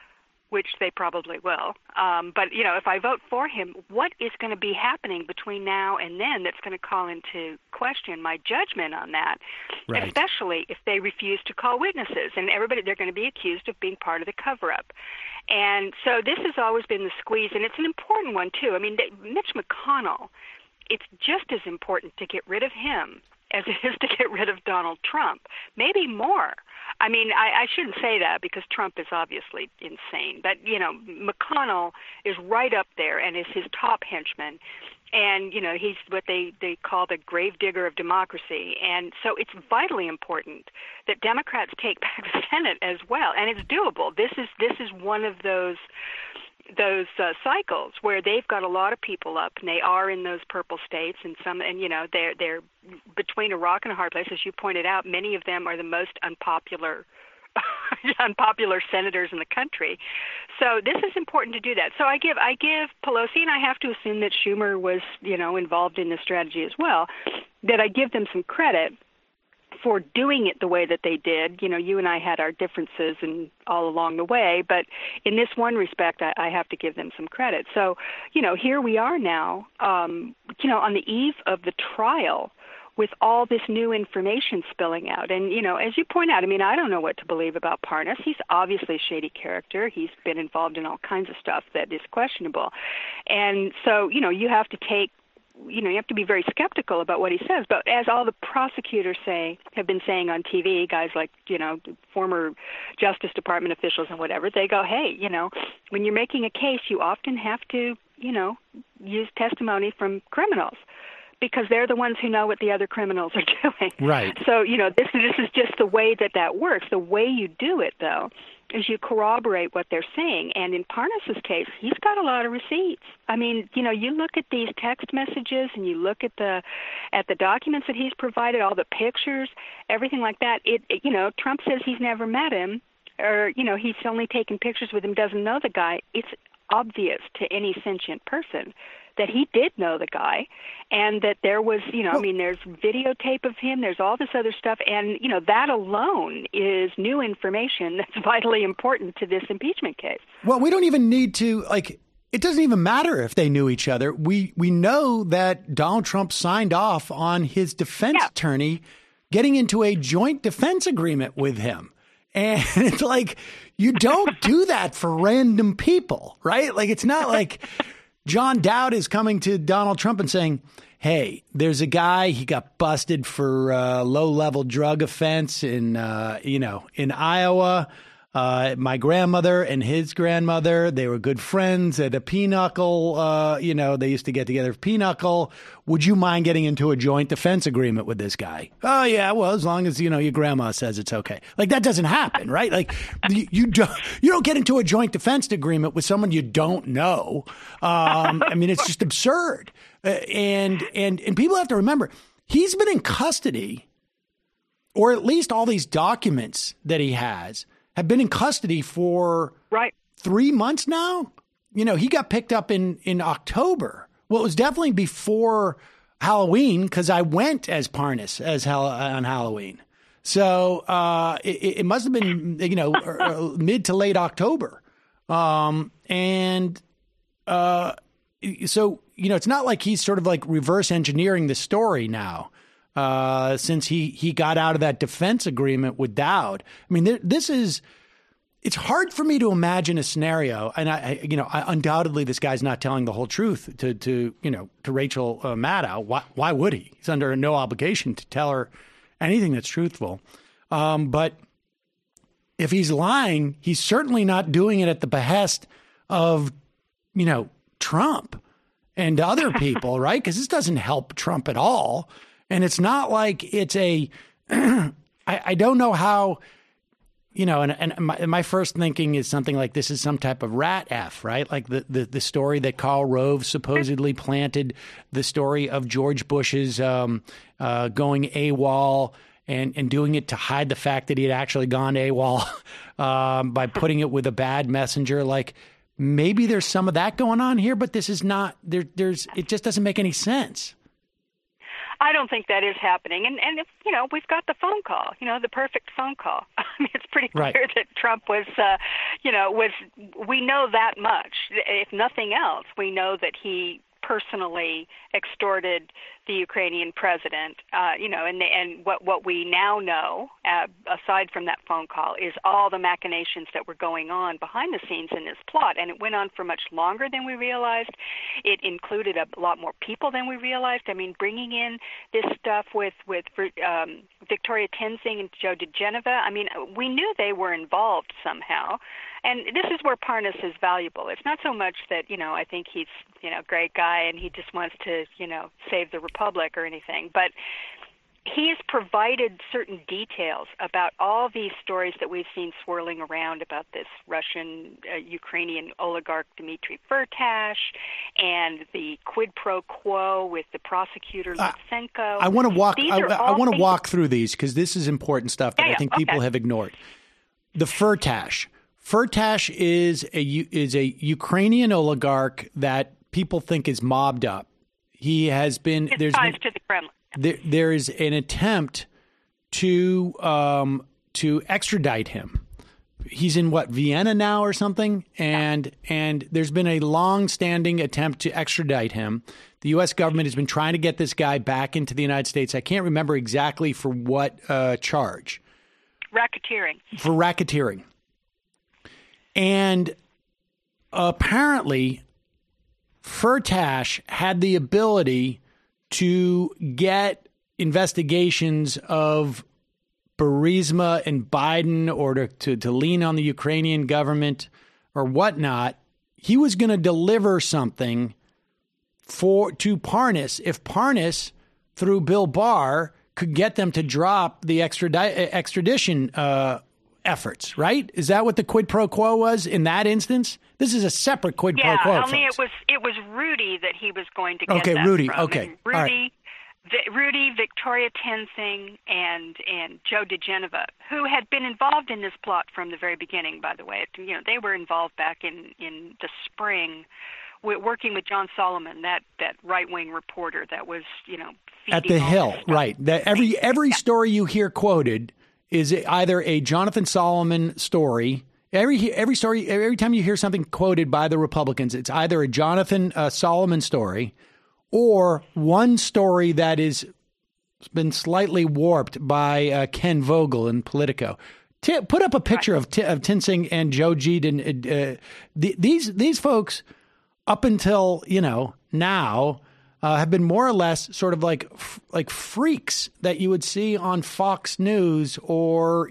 Speaker 10: which they probably will. But, if I vote for him, what is going to be happening between now and then that's going to call into question my judgment on that,
Speaker 3: Right.
Speaker 10: especially if they refuse to call witnesses. And they're going to be accused of being part of the cover-up. And so this has always been the squeeze, and it's an important one, too. I mean, Mitch McConnell, it's just as important to get rid of him as it is to get rid of Donald Trump, maybe more. I mean, I shouldn't say that because Trump is obviously insane, but, McConnell is right up there and is his top henchman. And, he's what they call the gravedigger of democracy. And so it's vitally important that Democrats take back the Senate as well. And it's doable. This is one of those cycles where they've got a lot of people up, and they are in those purple states, and they're between a rock and a hard place, as you pointed out. Many of them are the most unpopular senators in the country. So this is important to do that. So I give Pelosi, and I have to assume that Schumer was involved in this strategy as well, that I give them some credit for doing it the way that they did. You and I had our differences and all along the way, but in this one respect, I have to give them some credit. So, here we are now, on the eve of the trial with all this new information spilling out. And, as you point out, I mean, I don't know what to believe about Parnas. He's obviously a shady character. He's been involved in all kinds of stuff that is questionable. And so, you have to take, you have to be very skeptical about what he says. But as all the prosecutors have been saying on TV, guys like, former Justice Department officials and whatever, they go, hey, when you're making a case, you often have to, use testimony from criminals, because they're the ones who know what the other criminals are doing.
Speaker 3: Right.
Speaker 10: So, this is just the way that works. The way you do it, though, is you corroborate what they're saying. And in Parnas's case, he's got a lot of receipts. I mean, you look at these text messages and you look at the documents that he's provided, all the pictures, everything like that. Trump says he's never met him, or, he's only taken pictures with him, doesn't know the guy. It's obvious to any sentient person that he did know the guy, and that there was, there's videotape of him, there's all this other stuff, and, that alone is new information that's vitally important to this impeachment case.
Speaker 3: Well, we don't even need to, it doesn't even matter if they knew each other. We know that Donald Trump signed off on his defense attorney getting into a joint defense agreement with him. And it's like, you don't do that for random people, right? It's not like John Dowd is coming to Donald Trump and saying, hey, there's a guy, he got busted for low-level drug offense in Iowa. My grandmother and his grandmother, they were good friends at a Pinochle. They used to get together for Pinochle. Would you mind getting into a joint defense agreement with this guy? Oh, yeah, well, as long as, your grandma says it's okay. That doesn't happen, right? You don't get into a joint defense agreement with someone you don't know. It's just absurd. And people have to remember, he's been in custody, or at least all these documents that he has have been in custody for 3 months now. He got picked up in October. Well, it was definitely before Halloween, because I went as Parnas on Halloween. So it must have been, mid to late October. So, it's not like he's sort of reverse engineering the story now. Since he got out of that defense agreement with Dowd. I mean, it's hard for me to imagine a scenario, and I undoubtedly this guy's not telling the whole truth to Rachel Maddow. Why would he? He's under no obligation to tell her anything that's truthful. But if he's lying, he's certainly not doing it at the behest of, Trump and other people, right? Because this doesn't help Trump at all. And it's not like it's I don't know how, and my first thinking is something like this is some type of rat F, right? Like the story that Karl Rove supposedly planted, the story of George Bush's going AWOL and doing it to hide the fact that he had actually gone AWOL by putting it with a bad messenger. Maybe there's some of that going on here, but this is not, it just doesn't make any sense.
Speaker 10: I don't think that is happening. And if, we've got the phone call, the perfect phone call. I mean, it's pretty clear
Speaker 3: Right.
Speaker 10: that Trump was, we know that much. If nothing else, we know that he personally extorted the Ukrainian president, and what we now know, aside from that phone call, is all the machinations that were going on behind the scenes in this plot. And it went on for much longer than we realized. It included a lot more people than we realized. I mean, bringing in this stuff with Victoria Tenzing and Joe diGenova, I mean, we knew they were involved somehow. And this is where Parnas is valuable. It's not so much that, I think he's, a great guy and he just wants to, save the Republic or anything, but he has provided certain details about all these stories that we've seen swirling around about this Russian, Ukrainian oligarch Dmitry Firtash and the quid pro quo with the prosecutor Lutsenko.
Speaker 3: I want to walk. I want to
Speaker 10: things-
Speaker 3: walk through these because this is important stuff that I think people have ignored. The Firtash. Firtash is a Ukrainian oligarch that people think is mobbed up. He has been.
Speaker 10: His ties to the Kremlin.
Speaker 3: There is an attempt to extradite him. He's in Vienna now or something, and there's been a long-standing attempt to extradite him. The U.S. government has been trying to get this guy back into the United States. I can't remember exactly for what charge.
Speaker 10: Racketeering.
Speaker 3: For racketeering. And apparently, Firtash had the ability to get investigations of Burisma and Biden or to lean on the Ukrainian government or whatnot. He was going to deliver something to Parnas if Parnas, through Bill Barr, could get them to drop the extradition efforts, right? Is that what the quid pro quo was in that instance? This is a separate quid pro quo.
Speaker 10: Yeah, only
Speaker 3: folks.
Speaker 10: it was Rudy that he was going to get that
Speaker 3: Rudy.
Speaker 10: from.
Speaker 3: Okay,
Speaker 10: And Rudy, Victoria Tenzing, and Joe diGenova, who had been involved in this plot from the very beginning. By the way, they were involved back in the spring, working with John Solomon, that right-wing reporter that was
Speaker 3: At the Hill, right? That every story you hear quoted is either a Jonathan Solomon story. Every story, every time you hear something quoted by the Republicans, it's either a Jonathan Solomon story or one story that is been slightly warped by Ken Vogel in Politico. Put up a picture of Tenzing and Joe G. These folks, up until now, have been more or less sort of like freaks that you would see on Fox News or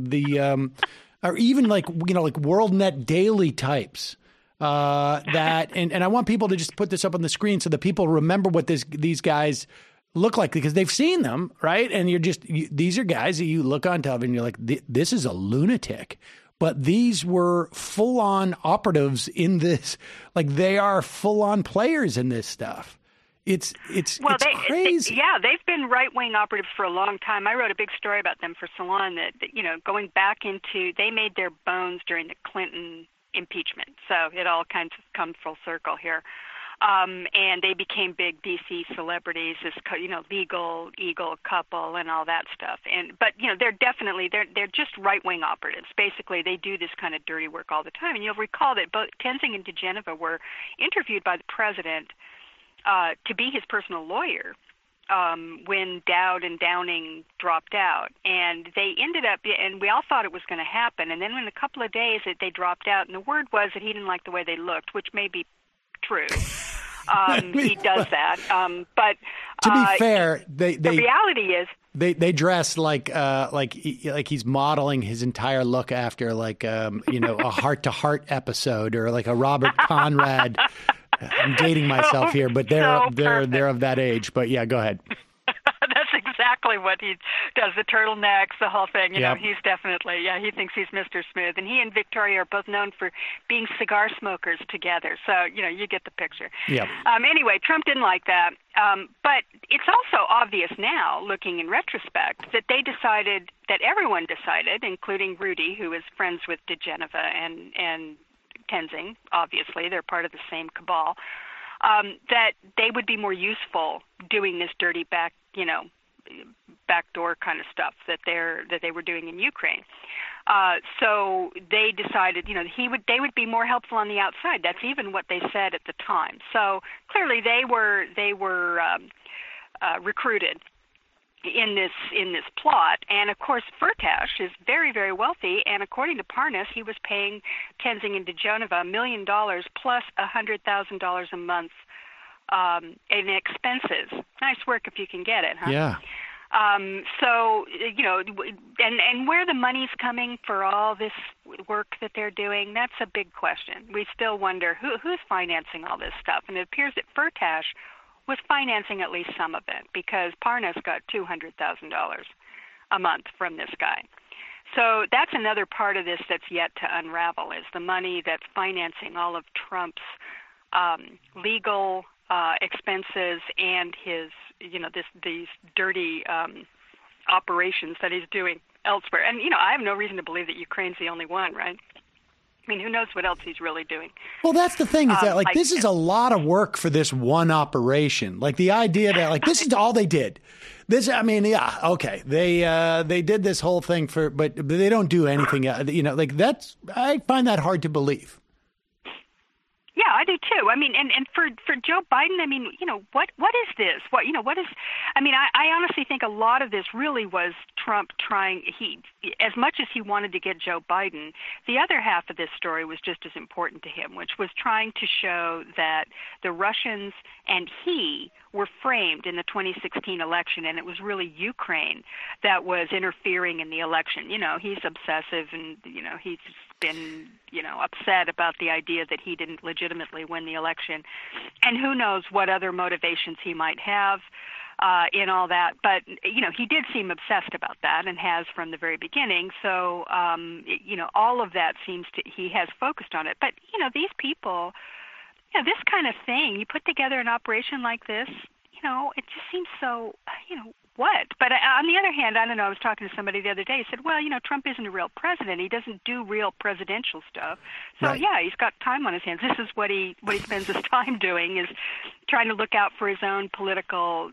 Speaker 3: or even like WorldNet Daily types. That and I want people to just put this up on the screen so that people remember what these guys look like because they've seen them, right? And these are guys that you look on television and you're like, this is a lunatic. But these were full-on operatives in this, like they are full-on players in this stuff. It's crazy.
Speaker 10: They've been right-wing operatives for a long time. I wrote a big story about them for Salon that going back into, they made their bones during the Clinton impeachment. So it all kind of comes full circle here. And they became big DC celebrities, this legal eagle couple and all that stuff. But they're just right-wing operatives. Basically, they do this kind of dirty work all the time. And you'll recall that both Tenzing and diGenova were interviewed by the president to be his personal lawyer when Dowd and Downing dropped out. And they ended up, and we all thought it was going to happen. And then in a couple of days they dropped out, and the word was that he didn't like the way they looked, which may be true. He does that. But
Speaker 3: to be fair, the
Speaker 10: reality is
Speaker 3: they dress like he's modeling his entire look after a Heart to Heart episode or like a Robert Conrad. I'm dating myself here, but they're of that age. But yeah, go ahead.
Speaker 10: That's exactly what he does. The turtlenecks, the whole thing.
Speaker 3: Yep.
Speaker 10: He's definitely, he thinks he's Mr. Smooth. And he and Victoria are both known for being cigar smokers together. So, you get the picture.
Speaker 3: Yep.
Speaker 10: Anyway, Trump didn't like that. But it's also obvious now, looking in retrospect, that everyone decided, including Rudy, who is friends with diGenova and Tenzing, obviously, they're part of the same cabal, that they would be more useful doing this dirty backdoor kind of stuff that they were doing in Ukraine. So they decided, they would be more helpful on the outside. That's even what they said at the time. So clearly they were recruited in this plot. And of course, Firtash is very, very wealthy. And according to Parnas, he was paying Tenzing and Dijonova $1 million plus $100,000 a month in expenses. Nice work if you can get it, huh?
Speaker 3: Yeah.
Speaker 10: So, and where the money's coming for all this work that they're doing, that's a big question. We still wonder who's financing all this stuff. And it appears that Firtash was financing at least some of it, because Parnas got $200,000 a month from this guy. So that's another part of this that's yet to unravel, is the money that's financing all of Trump's legal expenses and his, these dirty operations that he's doing elsewhere. And, I have no reason to believe that Ukraine's the only one, right? I mean, who knows what else he's really doing?
Speaker 3: Well, that's the thing, is that, this is a lot of work for this one operation. Like, the idea that, this is all they did. Okay. They did this whole thing but they don't do anything, I find that hard to believe.
Speaker 10: Yeah, I do too. I mean, and for Joe Biden, I mean, what is this? What is? I mean, I honestly think a lot of this really was Trump trying. As much as he wanted to get Joe Biden, the other half of this story was just as important to him, which was trying to show that the Russians and he were framed in the 2016 election, and it was really Ukraine that was interfering in the election. He's obsessive, and he's been upset about the idea that he didn't legitimately win the election, and who knows what other motivations he might have in all that. But he did seem obsessed about that, and has from the very beginning. So all of that he has focused on it. But these people, this kind of thing, you put together an operation like this, it just seems so, what? But on the other hand, I don't know, I was talking to somebody the other day, he said, well, Trump isn't a real president. He doesn't do real presidential stuff. So,
Speaker 3: right.
Speaker 10: Yeah, he's got time on his hands. This is what he spends his time doing, is trying to look out for his own political,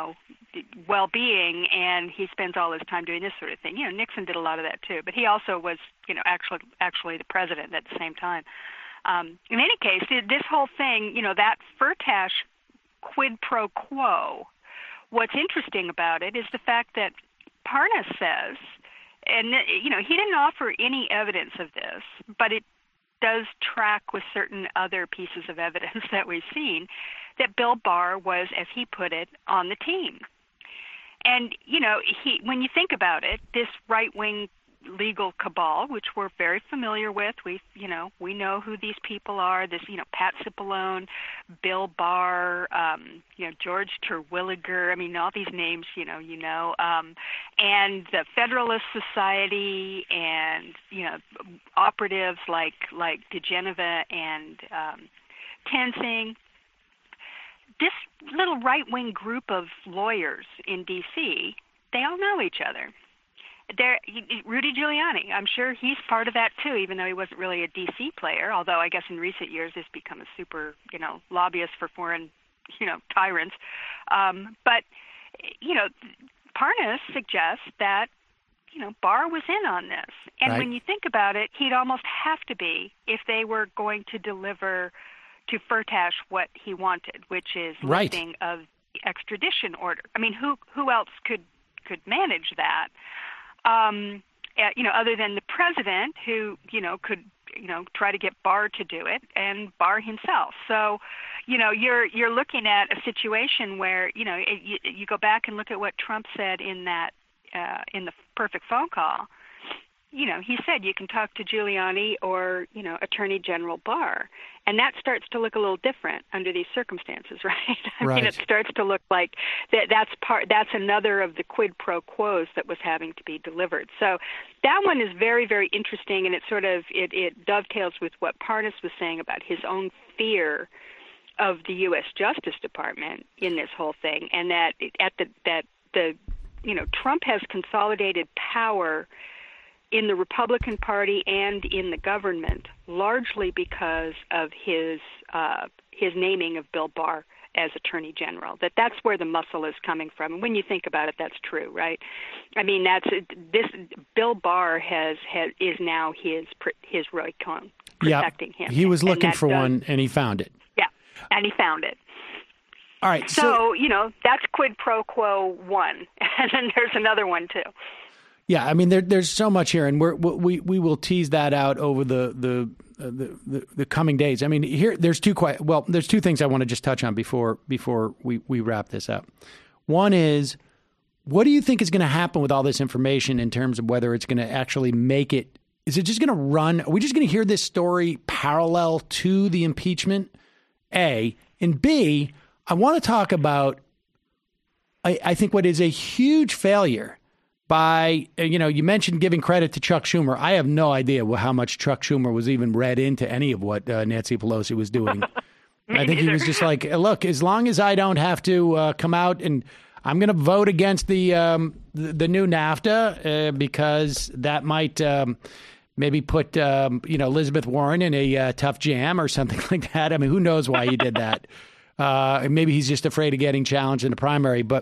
Speaker 10: well-being, and he spends all his time doing this sort of thing. Nixon did a lot of that, too. But he also was, actually the president at the same time. In any case, this whole thing, that Firtash quid pro quo, what's interesting about it is the fact that Parnas says, and he didn't offer any evidence of this, but it does track with certain other pieces of evidence that we've seen, that Bill Barr was, as he put it, on the team. And, when you think about it, this right-wing legal cabal, which we're very familiar with. We know who these people are. This, Pat Cipollone, Bill Barr, George Terwilliger. I mean, all these names, and the Federalist Society, and operatives like Dijonova and Tenzing. This little right-wing group of lawyers in D.C., they all know each other. Rudy Giuliani, I'm sure he's part of that too, even though he wasn't really a D.C. player, although I guess in recent years he's become a super, lobbyist for foreign, tyrants. But Parnas suggests that, Barr was in on this. And
Speaker 3: right.
Speaker 10: When you think about it, he'd almost have to be if they were going to deliver to Firtash what he wanted, which is
Speaker 3: right.
Speaker 10: lifting of the extradition order. I mean, who else could manage that? Other than the president, who, could, try to get Barr to do it, and Barr himself. So, you're looking at a situation where, you go back and look at what Trump said in that, in the perfect phone call. He said you can talk to Giuliani or, Attorney General Barr. And that starts to look a little different under these circumstances, right? I mean, it starts to look like that's another of the quid pro quos that was having to be delivered. So that one is very, very interesting, and it dovetails with what Parnas was saying about his own fear of the U.S. Justice Department in this whole thing, and that Trump has consolidated power in the Republican Party and in the government, largely because of his naming of Bill Barr as Attorney General. That's where the muscle is coming from. And when you think about it, that's true, right? I mean, Bill Barr is now his Roy Cohn protecting him.
Speaker 3: He was looking for
Speaker 10: does,
Speaker 3: one, and he found it.
Speaker 10: Yeah, and he found it.
Speaker 3: All right.
Speaker 10: So that's quid pro quo one, and then there's another one too.
Speaker 3: Yeah, I mean, there's so much here, and we will tease that out over the coming days. I mean, there's two things I want to just touch on before we wrap this up. One is, what do you think is going to happen with all this information in terms of whether it's going to actually make it? Is it just going to run? Are we just going to hear this story parallel to the impeachment? A, and B, I want to talk about, I think, what is a huge failure by, you mentioned giving credit to Chuck Schumer. I have no idea how much Chuck Schumer was even read into any of what Nancy Pelosi was doing. I think he was just like, look, as long as I don't have to come out and I'm going to vote against the new NAFTA because that might maybe put Elizabeth Warren in a tough jam or something like that. I mean, who knows why he did that? Maybe he's just afraid of getting challenged in the primary. But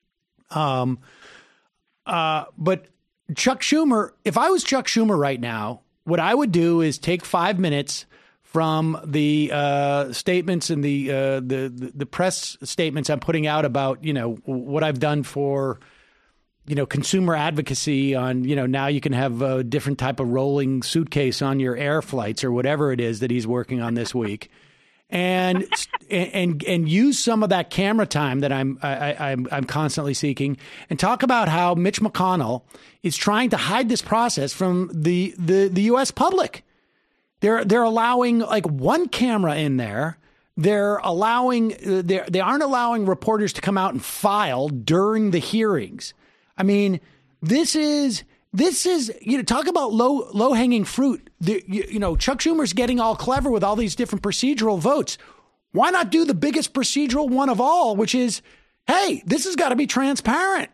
Speaker 3: Chuck Schumer, if I was Chuck Schumer right now, what I would do is take 5 minutes from the statements and the press statements I'm putting out about, what I've done for, consumer advocacy on, now you can have a different type of rolling suitcase on your air flights or whatever it is that he's working on this week. And use some of that camera time that I'm constantly seeking, and talk about how Mitch McConnell is trying to hide this process from the U.S. public. They're allowing like one camera in there. They aren't allowing reporters to come out and file during the hearings. I mean, this is talk about low hanging fruit. Chuck Schumer's getting all clever with all these different procedural votes. Why not do the biggest procedural one of all, which is, hey, this has got to be transparent.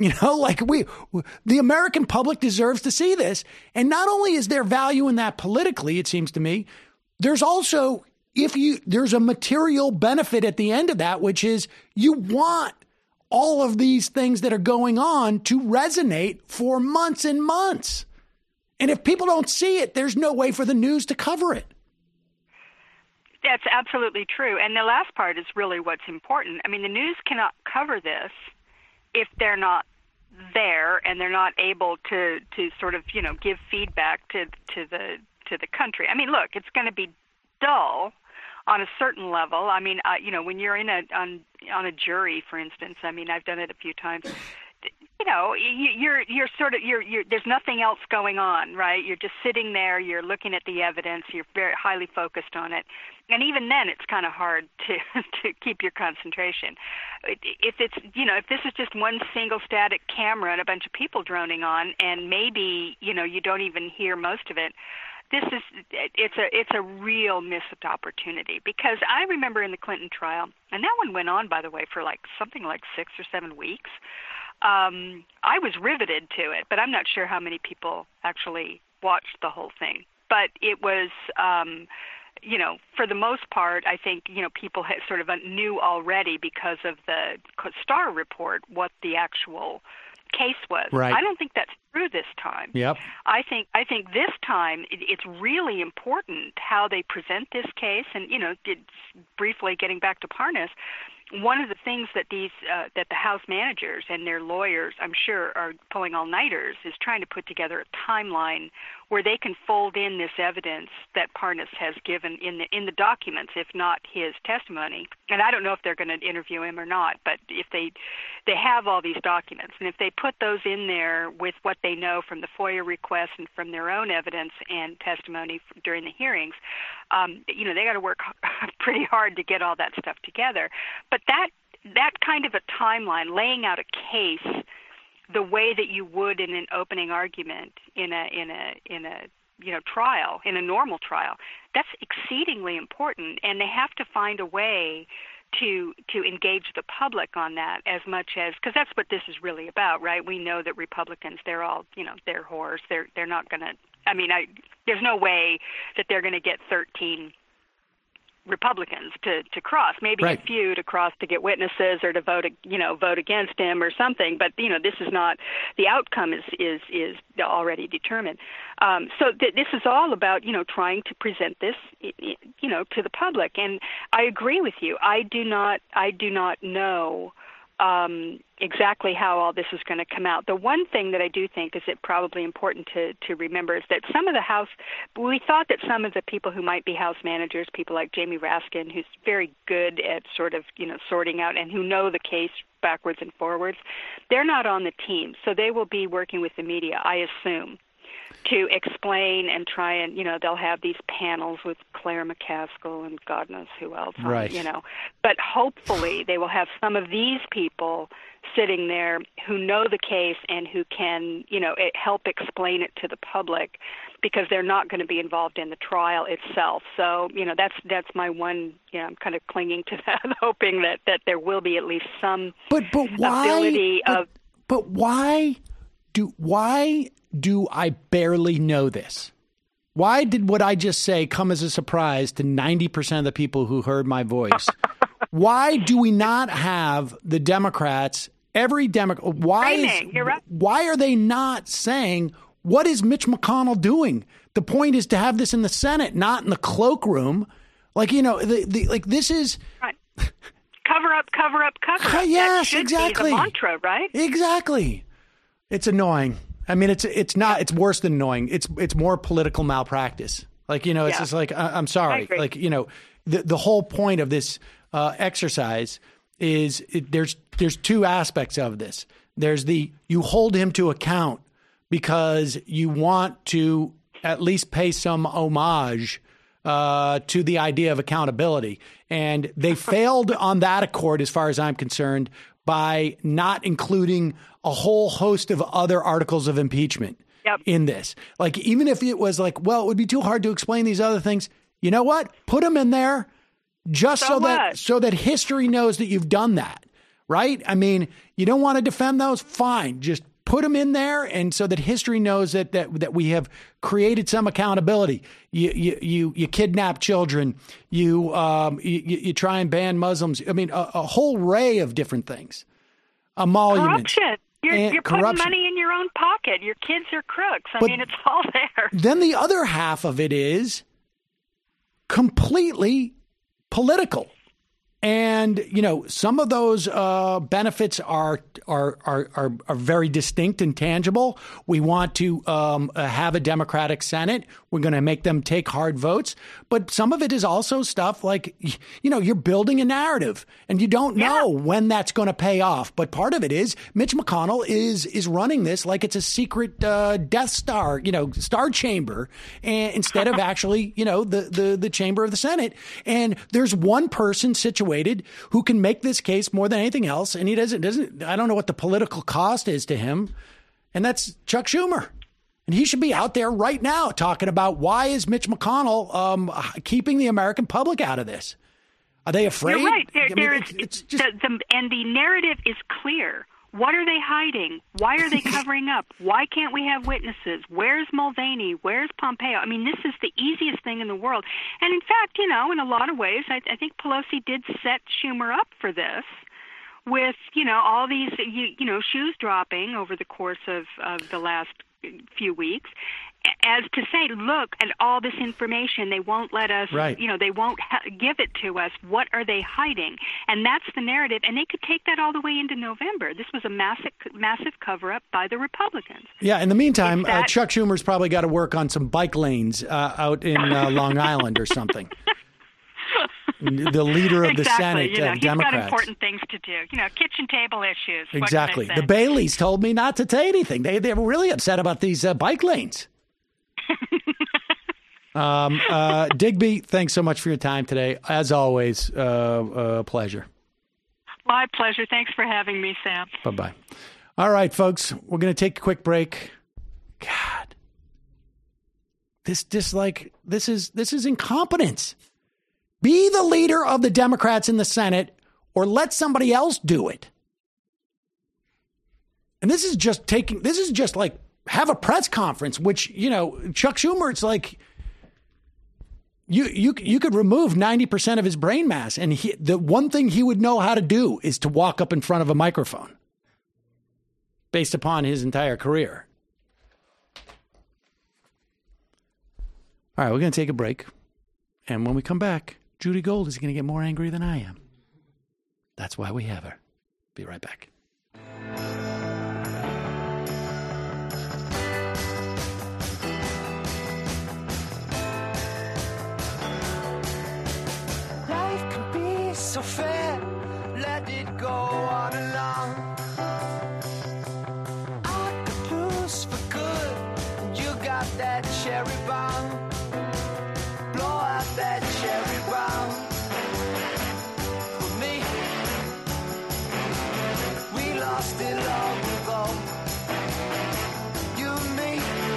Speaker 3: The American public deserves to see this. And not only is there value in that politically, it seems to me, there's also, there's a material benefit at the end of that, which is you want all of these things that are going on to resonate for months and months. And if people don't see it, there's no way for the news to cover it.
Speaker 10: That's absolutely true. And the last part is really what's important. I mean, the news cannot cover this if they're not there and they're not able to sort of, give feedback to the country. I mean, look, it's going to be dull on a certain level. I mean, when you're on a jury, for instance, I mean, I've done it a few times. You're sort of there's nothing else going on, right? You're just sitting there, you're looking at the evidence, you're very highly focused on it. And even then it's kind of hard to keep your concentration. If this is just one single static camera and a bunch of people droning on, and maybe, you don't even hear most of it, it's a real missed opportunity. Because I remember in the Clinton trial, and that one went on, by the way, for something like 6 or 7 weeks. I was riveted to it, but I'm not sure how many people actually watched the whole thing. But it was, for the most part, I think, people had sort of knew already because of the Starr report what the actual case was.
Speaker 3: Right.
Speaker 10: I don't think that's true this time.
Speaker 3: Yep.
Speaker 10: I think this time it's really important how they present this case. And, briefly getting back to Parnas, one of the things that that the House managers and their lawyers, I'm sure, are pulling all-nighters is trying to put together a timeline where they can fold in this evidence that Parnas has given in the documents, if not his testimony. And I don't know if they're going to interview him or not, but if they have all these documents, and if they put those in there with what they know from the FOIA requests and from their own evidence and testimony during the hearings, they got to work pretty hard to get all that stuff together. But that kind of a timeline, laying out a case the way that you would in an opening argument in a trial, in a normal trial, that's exceedingly important. And they have to find a way to engage the public on that as much as, because that's what this is really about, right? We know that Republicans, they're all, they're whores. They're not going to, there's no way that they're going to get 13 Republicans to cross, maybe
Speaker 3: Right.
Speaker 10: a few to cross to get witnesses or to vote against him or something. But this is not, the outcome is already determined. So this is all about trying to present this to the public. And I agree with you. I do not know exactly how all this is going to come out. The one thing that I do think is it probably important to remember is that we thought that some of the people who might be House managers, people like Jamie Raskin, who's very good at sort of, sorting out and who know the case backwards and forwards, they're not on the team. So they will be working with the media, I assume, to explain and try and, they'll have these panels with Claire McCaskill and God knows who else,
Speaker 3: Right.
Speaker 10: But hopefully they will have some of these people sitting there who know the case and who can, help explain it to the public, because they're not going to be involved in the trial itself. So, that's my one, I'm kind of clinging to that, hoping that there will be at least some
Speaker 3: But why?
Speaker 10: ability of...
Speaker 3: But why do I barely know this? Why did what I just say come as a surprise to 90% of the people who heard my voice? Why do we not have the Democrats, every Democrat, why are they not saying, what is Mitch McConnell doing? The point is to have this in the Senate, not in the cloakroom. This is...
Speaker 10: Right. Cover up, cover up, cover up.
Speaker 3: Yes,
Speaker 10: that should
Speaker 3: exactly.
Speaker 10: be the mantra, right?
Speaker 3: Exactly. It's annoying. I mean, it's not. It's worse than annoying. It's more political malpractice. It's just like I'm sorry. The whole point of this exercise is there's two aspects of this. There's you hold him to account because you want to at least pay some homage to the idea of accountability, and they failed on that accord, as far as I'm concerned, by not including a whole host of other articles of impeachment in this. Even if it was it would be too hard to explain these other things. You know what? Put them in there just so that history knows that you've done that, right? I mean, you don't want to defend those? Fine. Just put them in there, and so that history knows that we have created some accountability. You kidnap children. You try and ban Muslims. I mean, a whole array of different things. Emoluments.
Speaker 10: Corruption. You're putting
Speaker 3: corruption.
Speaker 10: money in your own pocket. Your kids are crooks. I mean, it's all there.
Speaker 3: Then the other half of it is completely political. And, some of those benefits are very distinct and tangible. We want to have a Democratic Senate. We're going to make them take hard votes. But some of it is also stuff like, you're building a narrative and you don't know when that's going to pay off. But part of it is Mitch McConnell is running this like it's a secret Death Star, Star Chamber, and instead of actually, the chamber of the Senate. And there's one person situated who can make this case more than anything else, and he doesn't. I don't know what the political cost is to him, and that's Chuck Schumer. And he should be out there right now talking about why is Mitch McConnell keeping the American public out of this? Are they afraid?
Speaker 10: You're right.
Speaker 3: It's just
Speaker 10: and the narrative is clear. What are they hiding? Why are they covering up? Why can't we have witnesses? Where's Mulvaney? Where's Pompeo? I mean, this is the easiest thing in the world. And in fact, in a lot of ways, I think Pelosi did set Schumer up for this with, all these, shoes dropping over the course of the last few weeks, as to say, look at all this information. They won't let us,
Speaker 3: right.
Speaker 10: They won't give it to us. What are they hiding? And that's the narrative. And they could take that all the way into November. This was a massive cover-up by the Republicans.
Speaker 3: Yeah, in the meantime, Chuck Schumer's probably got to work on some bike lanes out in Long Island or something. The leader of the Senate,
Speaker 10: he's
Speaker 3: Democrats.
Speaker 10: got important things to do. Kitchen table issues.
Speaker 3: Exactly.
Speaker 10: What can I say?
Speaker 3: The Baileys told me not to say anything. They were really upset about these bike lanes. Digby, thanks so much for your time today. As always, a pleasure.
Speaker 10: My pleasure. Thanks for having me, Sam.
Speaker 3: Bye-bye. All right, folks, we're going to take a quick break. God, this is incompetence. Be the leader of the Democrats in the Senate, or let somebody else do it. And this is just like have a press conference, which, Chuck Schumer, it's like, You could remove 90% of his brain mass, and the one thing he would know how to do is to walk up in front of a microphone, based upon his entire career. All right, we're going to take a break, and when we come back, Judy Gold is going to get more angry than I am. That's why we have her. Be right back.
Speaker 8: Life can be so fair, let it go on along. I could lose for good, and you got that cherry bomb. Blow out that cherry bomb. For me, we lost it long ago. You and me.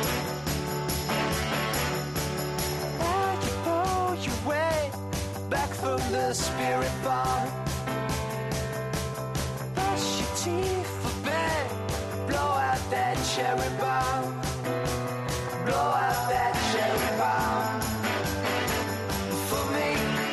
Speaker 8: Now you know your way back from the spirit bomb. Brush your teeth for bed. Blow out that cherry bomb. Blow out that cherry bomb. For me,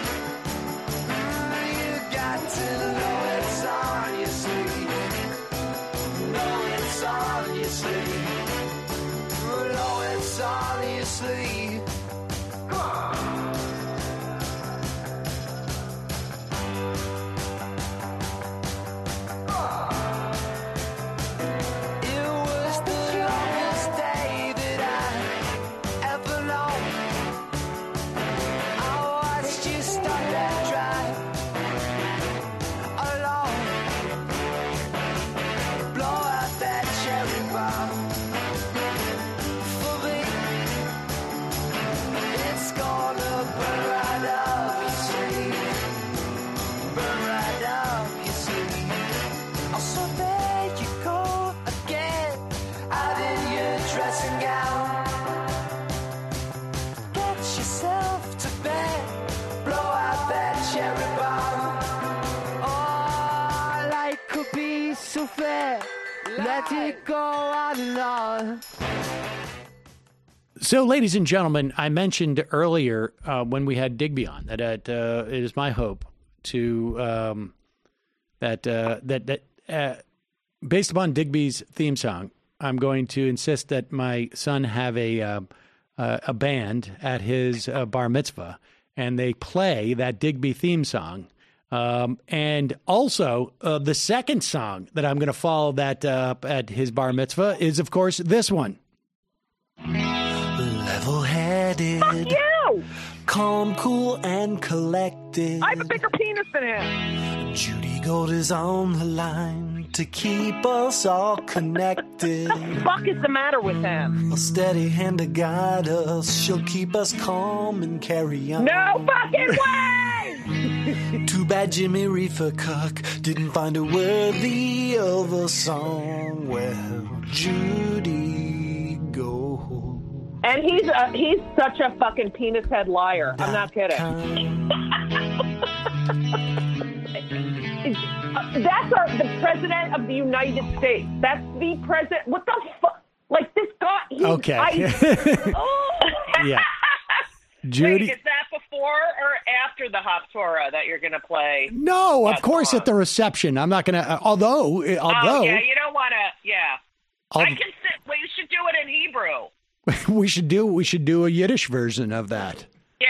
Speaker 8: you got to know it's on your sleeve. Know it's on your sleeve. Know it's on your sleeve. It was the longest day that I ever known. I watched you start that drive alone. Blow out that cherry bomb. For me, it's gonna burn right up your sleeve. Burn right up your sleeve. Oh, so there you go again, out in your dressing gown. Get yourself to bed, blow out that cherry bomb. Oh, life could be so fair, let it go on and on.
Speaker 3: So, ladies and gentlemen, I mentioned earlier when we had Digby on that it is my hope to based upon Digby's theme song, I'm going to insist that my son have a band at his bar mitzvah, and they play that Digby theme song. And also, the second song that I'm going to follow that up at his bar mitzvah is, of course, this one.
Speaker 8: Level-headed.
Speaker 11: Fuck you!
Speaker 8: Calm, cool, and collected.
Speaker 11: I have a bigger penis than him.
Speaker 8: Judy Gold is on the line to keep us all connected.
Speaker 11: What the fuck is the matter with him?
Speaker 8: A steady hand to guide us. She'll keep us calm and carry on.
Speaker 11: No fucking way!
Speaker 8: Too bad Jimmy Reefer Cuck didn't find her worthy of a song. Well, Judy Gold.
Speaker 11: And he's such a fucking penis head liar. I'm not kidding. That's the president of the United States. That's the president. What the fuck? Like this guy.
Speaker 3: Okay. Yeah. Judy.
Speaker 11: Wait, is that before or after the Haftorah that you're going to play?
Speaker 3: No, of course song? At the reception. I'm not going to. Although.
Speaker 11: Oh yeah, you don't want to. Yeah. I can sit. Well, you should do it in Hebrew.
Speaker 3: We should do a Yiddish version of that.
Speaker 11: Yeah.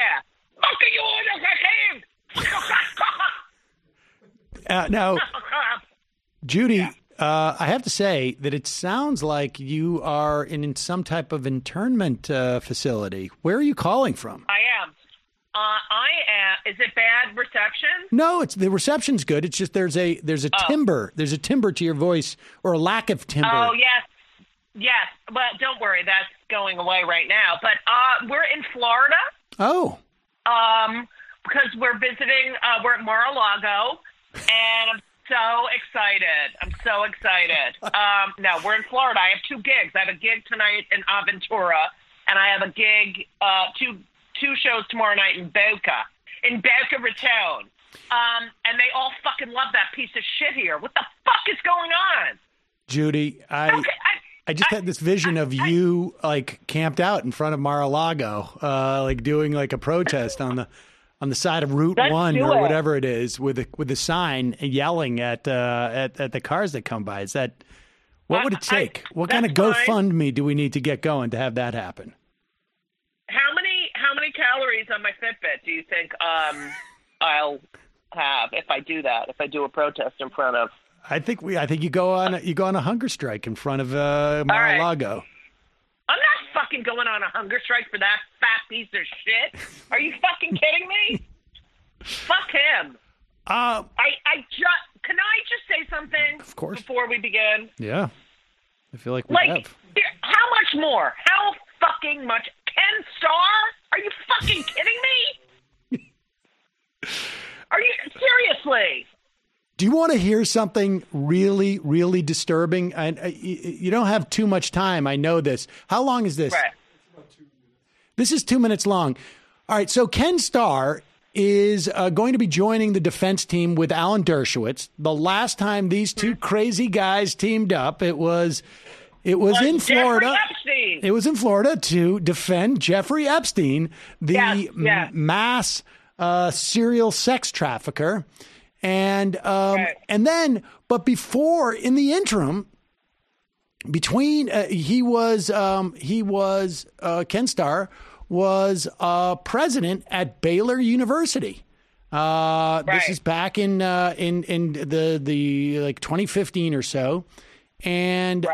Speaker 3: Now, Judy, I have to say that it sounds like you are in some type of internment facility. Where are you calling from?
Speaker 11: I am. Is it bad reception?
Speaker 3: No, the reception's good. It's just there's a timbre. There's a timbre to your voice, or a lack of timbre.
Speaker 11: Oh yes. But don't worry, that's going away right now. But we're in Florida.
Speaker 3: Oh.
Speaker 11: Because we're visiting. We're at Mar-a-Lago, and I'm so excited. No, we're in Florida. I have 2 gigs. I have a gig tonight in Aventura, and I have a gig, two shows tomorrow night in Boca Raton. And they all fucking love that piece of shit here. What the fuck is going on?
Speaker 3: Judy, I just had this vision of you like camped out in front of Mar-a-Lago, like doing like a protest on the side of Route 1 or whatever it is with a sign yelling at the cars that come by. Is that what would it take? What kind of GoFundMe do we need to get going to have that happen?
Speaker 11: How many calories on my Fitbit do you think I'll have if I do that? If I do a protest in front of?
Speaker 3: I think you go on a hunger strike in front of Mar-a-Lago.
Speaker 11: Right. I'm not fucking going on a hunger strike for that fat piece of shit. Are you fucking kidding me? Fuck him. Can I just say something?
Speaker 3: Of course.
Speaker 11: Before we begin?
Speaker 3: Yeah. I feel like we have.
Speaker 11: How much more? How fucking much? Ken Starr? Are you fucking kidding me? Are you seriously?
Speaker 3: Do you want to hear something really, really disturbing? You don't have too much time. I know this. How long is this?
Speaker 11: Right.
Speaker 3: This is 2 minutes long. All right. So Ken Starr is going to be joining the defense team with Alan Dershowitz. The last time these two crazy guys teamed up, it was in Florida. It was in Florida to defend Jeffrey Epstein, the mass serial sex trafficker. And then, but before, in the interim, between Ken Starr was president at Baylor University. This is back in the like 2015 or so, and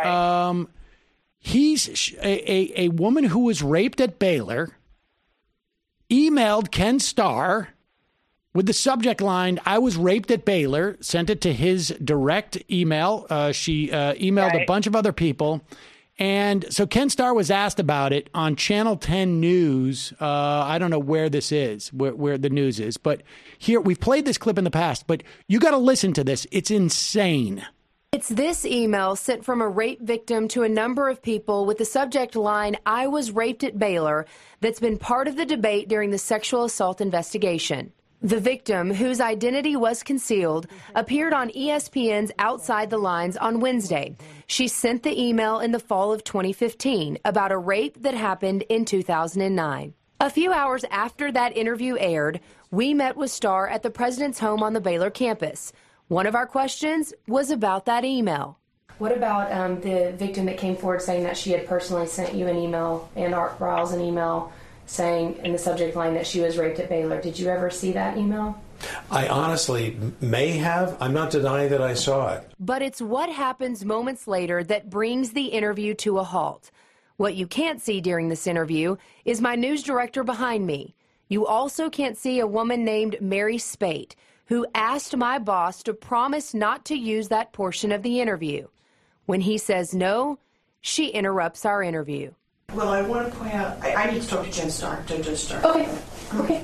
Speaker 3: he's a woman who was raped at Baylor emailed Ken Starr with the subject line, "I was raped at Baylor," sent it to his direct email. She emailed a bunch of other people. And so Ken Starr was asked about it on Channel 10 News. I don't know where this is, where the news is. But here, we've played this clip in the past, but you got to listen to this. It's insane.
Speaker 12: It's this email sent from a rape victim to a number of people with the subject line, "I was raped at Baylor," that's been part of the debate during the sexual assault investigation. The victim, whose identity was concealed, appeared on ESPN's Outside the Lines on Wednesday. She sent the email in the fall of 2015 about a rape that happened in 2009. A few hours after that interview aired, we met with Starr at the president's home on the Baylor campus. One of our questions was about that email. What about the victim that came forward saying that she had personally sent you an email and Art Briles an email saying in the subject line that she was raped at Baylor? Did you ever see that email?
Speaker 13: I honestly may have. I'm not denying that I saw it.
Speaker 12: But it's what happens moments later that brings the interview to a halt. What you can't see during this interview is my news director behind me. You also can't see a woman named Mary Spate, who asked my boss to promise not to use that portion of the interview. When he says no, she interrupts our interview.
Speaker 14: Well, I want to point out, I need to talk to Jen Starr.
Speaker 12: Okay.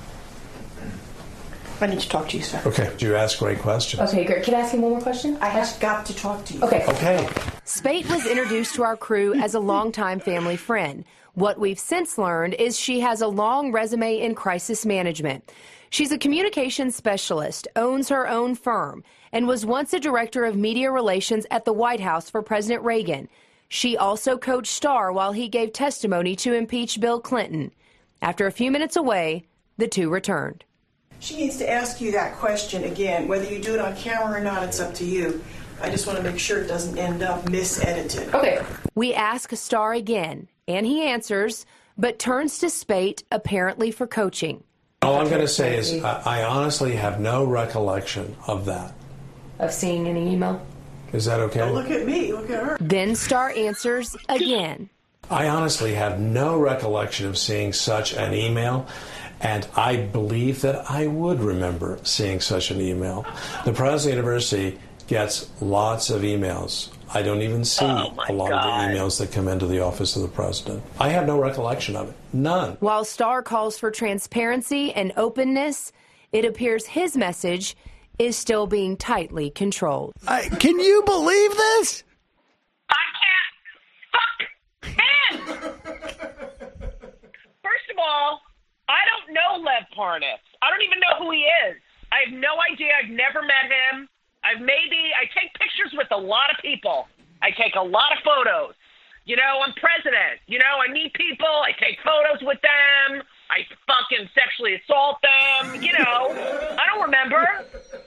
Speaker 14: I need to talk to you, sir.
Speaker 13: Okay. You ask great questions.
Speaker 12: Okay, great. Can I ask you one more question?
Speaker 14: I have got to talk to you.
Speaker 12: Okay. Spate was introduced to our crew as a longtime family friend. What we've since learned is she has a long resume in crisis management. She's a communications specialist, owns her own firm, and was once a director of media relations at the White House for President Reagan. She also coached Starr while he gave testimony to impeach Bill Clinton. After a few minutes away, the two returned.
Speaker 14: She needs to ask you that question again. Whether you do it on camera or not, it's up to you. I just want to make sure it doesn't end up misedited.
Speaker 12: Okay. We ask Starr again, and he answers, but turns to Spate, apparently for coaching.
Speaker 13: All I'm going to say is I honestly have no recollection of that.
Speaker 12: Of seeing any email?
Speaker 13: Is that okay?
Speaker 14: Don't look at me. Look at her.
Speaker 12: Then Starr answers again.
Speaker 13: I honestly have no recollection of seeing such an email, and I believe that I would remember seeing such an email. The president of the university gets lots of emails. I don't even see a lot of the emails that come into the office of the president. I have no recollection of it. None.
Speaker 12: While Starr calls for transparency and openness, it appears his message is still being tightly controlled.
Speaker 3: Can you believe this?
Speaker 11: I can't. Fuck him. First of all, I don't know Lev Parnas. I don't even know who he is. I have no idea. I've never met him. I take pictures with a lot of people. I I take a lot of photos. You know, I'm president. You know, I meet people. I take photos with them. I fucking sexually assault them. You know, I don't remember.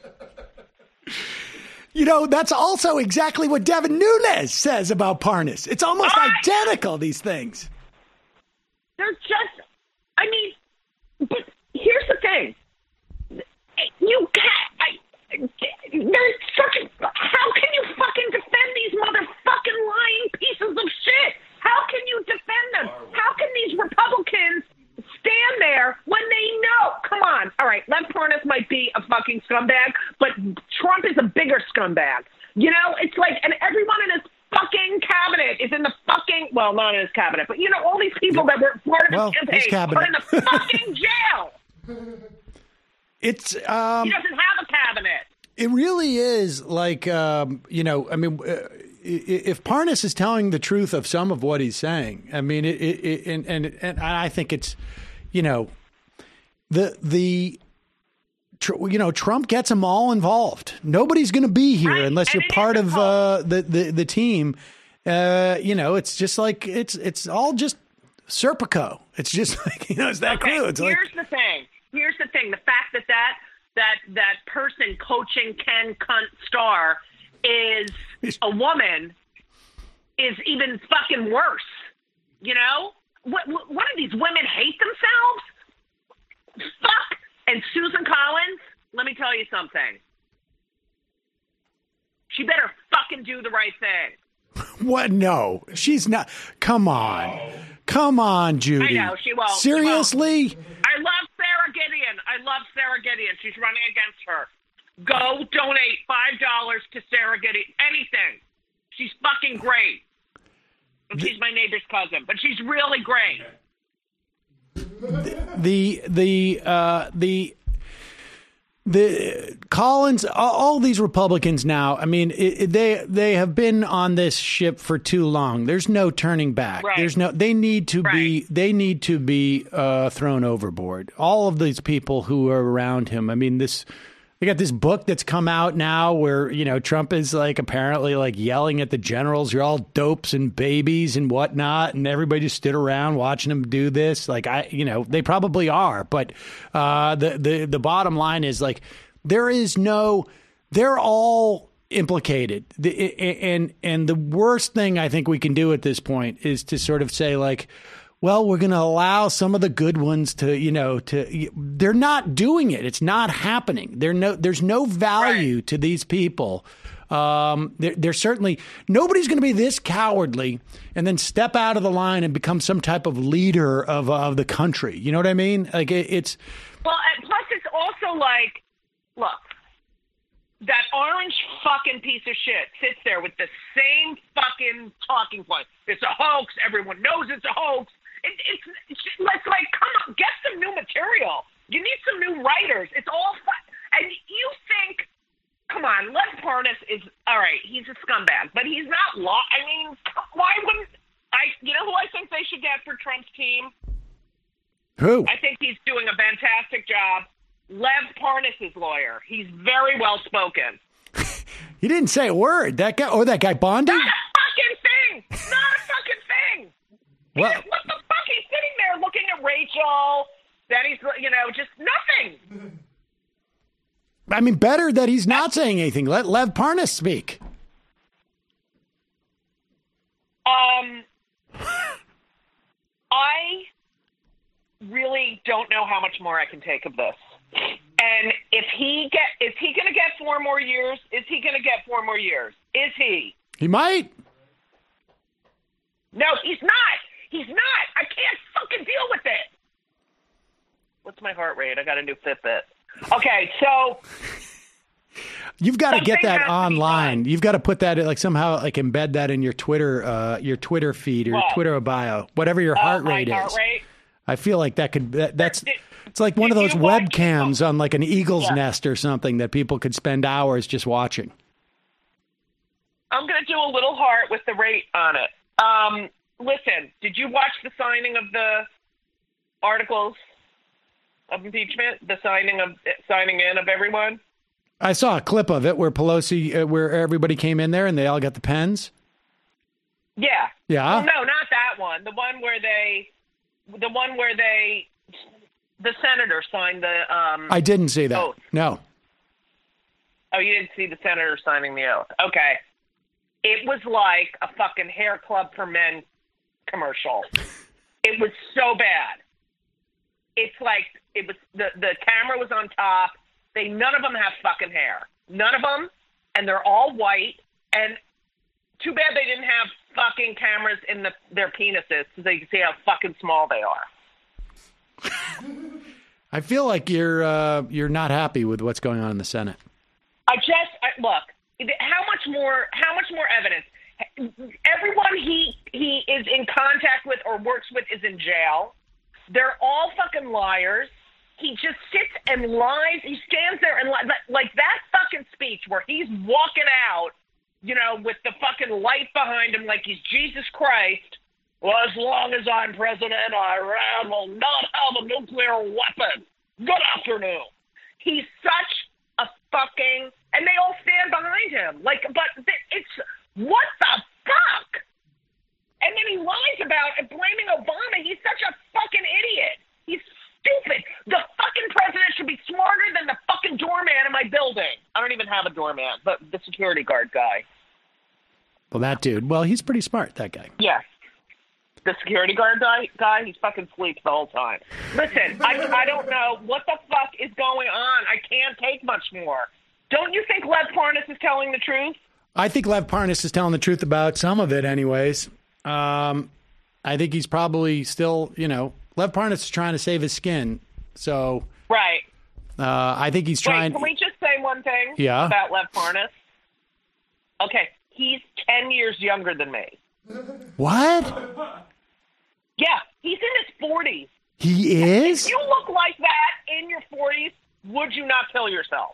Speaker 3: You know, that's also exactly what Devin Nunes says about Parnas. It's almost identical, these things.
Speaker 11: They're just, I mean, but here's the thing. You can't, there's such a, how can you fucking defend these motherfucking lying pieces of shit? How can you defend them? How can these Republicans stand there when they know? Come on. All right, Lev Parnas might be a fucking scumbag, but Trump is a bigger scumbag. You know, it's like, and everyone in his fucking cabinet is in the fucking, well, not in his cabinet, but you know, all these people that were part of his campaign are in the fucking jail.
Speaker 3: It's,
Speaker 11: he doesn't have a cabinet.
Speaker 3: It really is like, you know, I mean, if Parnas is telling the truth of some of what he's saying, I mean, and I think it's, you know, you know, Trump gets them all involved. Nobody's going to be here unless you're part of the team. You know, it's just like it's all just Serpico. It's just like, you know, it's that crew. It's
Speaker 11: Here's the thing. Here's the thing. The fact that person coaching Ken Cunt Starr is a woman is even fucking worse. You know, what do these women hate themselves? Fuck. And Susan Collins, let me tell you something. She better fucking do the right thing.
Speaker 3: What? No, she's not. Come on, Judy.
Speaker 11: I know she won't.
Speaker 3: Seriously?
Speaker 11: She won't. I love Sarah Gideon. She's running against her. Go donate $5 to Sarah Gideon. Anything. She's fucking great. And she's my neighbor's cousin, but she's really great.
Speaker 3: The Collins, all these Republicans now, I mean, they have been on this ship for too long. There's no turning back. Right. They need to be thrown overboard. All of these people who are around him. I mean, they got this book that's come out now where, you know, Trump is like apparently like yelling at the generals. You're all dopes and babies and whatnot. And everybody just stood around watching him do this. Like, you know, they probably are. But the bottom line is like, they're all implicated. And the worst thing I think we can do at this point is to sort of say like, well, we're going to allow some of the good ones to, you know, they're not doing it. It's not happening. There's no value to these people. They're certainly, nobody's going to be this cowardly and then step out of the line and become some type of leader of the country. You know what I mean? Like it's.
Speaker 11: Well, and plus it's also like, look, that orange fucking piece of shit sits there with the same fucking talking point. It's a hoax. Everyone knows it's a hoax. It's like, come on, get some new material. You need some new writers. It's all fun. And you think, come on, Lev Parnas is, all right, he's a scumbag, but he's not I mean, why wouldn't you know who I think they should get for Trump's team?
Speaker 3: Who?
Speaker 11: I think he's doing a fantastic job. Lev Parnas' lawyer. He's very well spoken.
Speaker 3: He didn't say a word. That guy Bondi?
Speaker 11: Not a fucking thing. Not a fucking thing.
Speaker 3: What?
Speaker 11: What the fuck? He's sitting there looking at Rachel. Then he's, you know, just nothing.
Speaker 3: I mean, better that he's not saying anything. Let Lev Parnas speak.
Speaker 11: I really don't know how much more I can take of this. And is he going to get 4 more years? Is he going to get 4 more years? Is he?
Speaker 3: He might.
Speaker 11: No, he's not. He's not. I can't fucking deal with it. What's my heart rate? I got a new Fitbit. Okay, so
Speaker 3: you've got to get that online. You've got to put that like somehow like embed that in your Twitter feed or Twitter bio, whatever your heart rate is.
Speaker 11: Heart rate?
Speaker 3: I feel like that's it's like one of those webcams on like an eagle's nest or something that people could spend hours just watching.
Speaker 11: I'm going to do a little heart with the rate on it. Listen, did you watch the signing of the articles of impeachment? The signing in of everyone?
Speaker 3: I saw a clip of it where Pelosi, where everybody came in there and they all got the pens.
Speaker 11: Yeah.
Speaker 3: Yeah?
Speaker 11: Well, no, not that one. The one where the senator signed the.
Speaker 3: I didn't see that.
Speaker 11: oath.
Speaker 3: No.
Speaker 11: Oh, you didn't see the senator signing the oath. Okay. It was like a fucking hair club for men commercial. It was so bad. It's like it was the camera was on top. None of them have fucking hair. None of them, and they're all white. And too bad they didn't have fucking cameras in their penises so they can see how fucking small they are.
Speaker 3: I feel like you're not happy with what's going on in the Senate.
Speaker 11: Look. How much more evidence? Everyone he is in contact with or works with is in jail. They're all fucking liars. He just sits and lies. He stands there and like that fucking speech where he's walking out, with the fucking light behind him like he's Jesus Christ. Well, as long as I'm president, Iran will not have a nuclear weapon. Good afternoon. He's such a fucking, and they all stand behind him. But it's, what the fuck? And then he lies about blaming Obama. He's such a fucking idiot. He's stupid. The fucking president should be smarter than the fucking doorman in my building. I don't even have a doorman, but the security guard guy.
Speaker 3: Well, that dude. Well, he's pretty smart, that guy.
Speaker 11: Yeah. The security guard guy, he fucking sleeps the whole time. Listen, I don't know what the fuck is going on. I can't take much more. Don't you think Lev Parnas is telling the truth?
Speaker 3: I think Lev Parnas is telling the truth about some of it anyways. I think he's probably still, Lev Parnas is trying to save his skin. So
Speaker 11: right.
Speaker 3: I think he's trying.
Speaker 11: Wait, can we just say one thing
Speaker 3: about
Speaker 11: Lev Parnas? Okay, he's 10 years younger than me.
Speaker 3: What?
Speaker 11: Yeah, he's in his 40s.
Speaker 3: He is?
Speaker 11: If you look like that in your 40s, would you not kill yourself?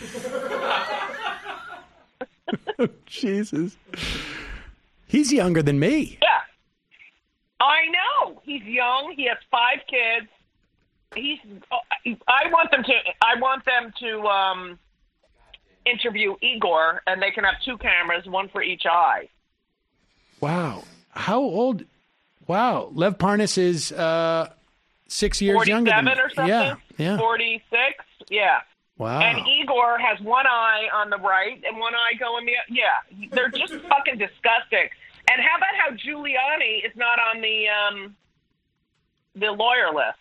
Speaker 3: Jesus. He's younger than me.
Speaker 11: Yeah. I know. He's young. He has 5 kids. I want them to interview Igor, and they can have 2 cameras, one for each eye.
Speaker 3: Wow. How old? Wow. Lev Parnas is 6 years younger than me.
Speaker 11: 47 or something?
Speaker 3: Yeah.
Speaker 11: 46? Yeah.
Speaker 3: Wow.
Speaker 11: And Igor has one eye on the right and one eye going the other. Yeah. They're just fucking disgusting. And how about how Giuliani is not on the lawyer list?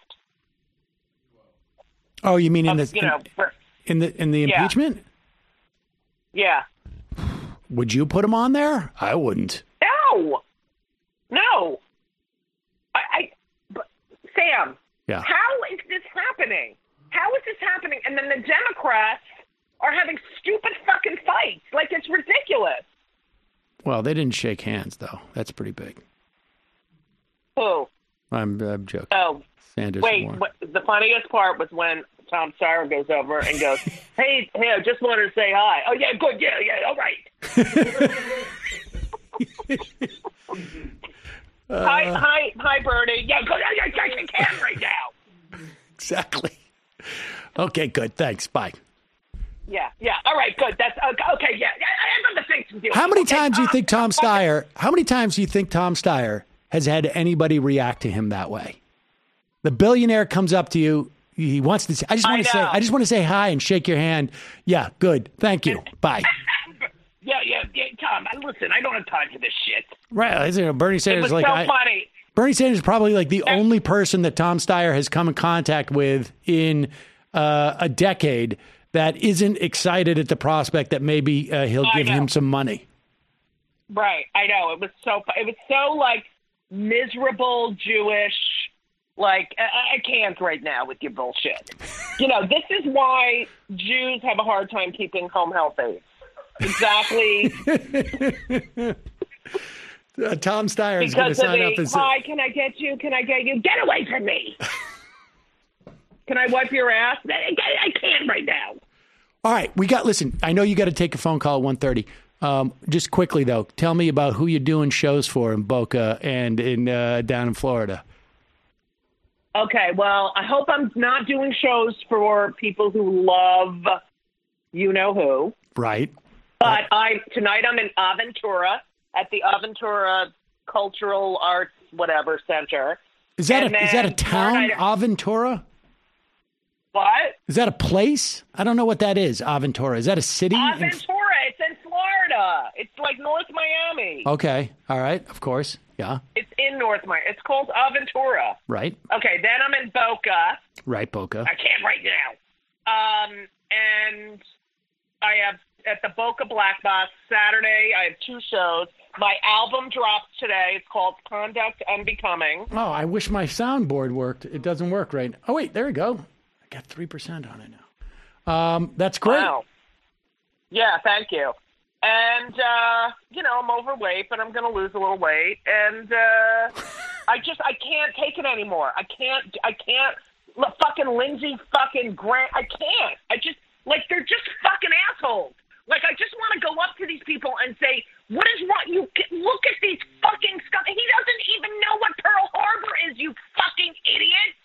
Speaker 3: Oh, you mean in the impeachment?
Speaker 11: Yeah.
Speaker 3: Would you put him on there? I wouldn't.
Speaker 11: No. But Sam.
Speaker 3: Yeah.
Speaker 11: How is this happening? How is this happening? And then the Democrats are having stupid fucking fights. Like, it's ridiculous.
Speaker 3: Well, they didn't shake hands, though. That's pretty big.
Speaker 11: Who?
Speaker 3: I'm joking.
Speaker 11: Oh.
Speaker 3: Sanders.
Speaker 11: Wait, the funniest part was when Tom Steyer goes over and goes, hey, I just wanted to say hi. Oh, yeah, good. Yeah, all right. Hi, Bernie. Yeah, good. I can't right now.
Speaker 3: Exactly. Okay, good. Thanks. Bye.
Speaker 11: Yeah. All right, good. That's okay. Yeah, I have other things to do.
Speaker 3: How many times do you think Tom Steyer? How many times do you think Tom Steyer has had anybody react to him that way? The billionaire comes up to you. He wants to say, I just want to say hi and shake your hand. Yeah, good. Thank you. Bye.
Speaker 11: Yeah, Tom. Listen, I don't have time for this shit.
Speaker 3: Right. Bernie Sanders
Speaker 11: it was so funny.
Speaker 3: Bernie Sanders is probably like the only person that Tom Steyer has come in contact with in a decade that isn't excited at the prospect that maybe he'll give him some money.
Speaker 11: Right. I know. It was so like miserable Jewish. Like, I can't right now with your bullshit. This is why Jews have a hard time keeping home health aides. Exactly.
Speaker 3: Tom Steyer is going to sign up and say,
Speaker 11: hi, can I get you? Get away from me. Can I wipe your ass? I can't right now.
Speaker 3: All right. Listen, I know you got to take a phone call at 1:30. Just quickly, though, tell me about who you're doing shows for in Boca and down in Florida.
Speaker 11: Okay, well, I hope I'm not doing shows for people who love you-know-who.
Speaker 3: Right.
Speaker 11: But tonight I'm in Aventura at the Aventura Cultural Arts whatever center.
Speaker 3: Is that
Speaker 11: And
Speaker 3: a
Speaker 11: then
Speaker 3: town,
Speaker 11: tomorrow night-
Speaker 3: Aventura?
Speaker 11: What?
Speaker 3: Is that a place? I don't know what that is, Aventura. Is that a city?
Speaker 11: Aventura. It's in Florida. It's like North Miami.
Speaker 3: Okay. All right. Of course. Yeah.
Speaker 11: It's in North Miami. It's called Aventura.
Speaker 3: Right.
Speaker 11: Okay, then I'm in Boca.
Speaker 3: Right, Boca.
Speaker 11: I can't right now. And I have at the Boca Black Box Saturday. I have 2 shows. My album drops today. It's called Conduct Unbecoming.
Speaker 3: Oh, I wish my soundboard worked. It doesn't work right. Oh, wait. There we go. I got 3% on it now. That's great.
Speaker 11: Wow. Yeah, thank you. And, I'm overweight, but I'm going to lose a little weight. And I can't take it anymore. I can't. Fucking Lindsey fucking Grant. I can't. They're just fucking assholes. Like, I just want to go up to these people and say, what is wrong? Look at these fucking scum. He doesn't even know what Pearl Harbor is, you fucking idiot.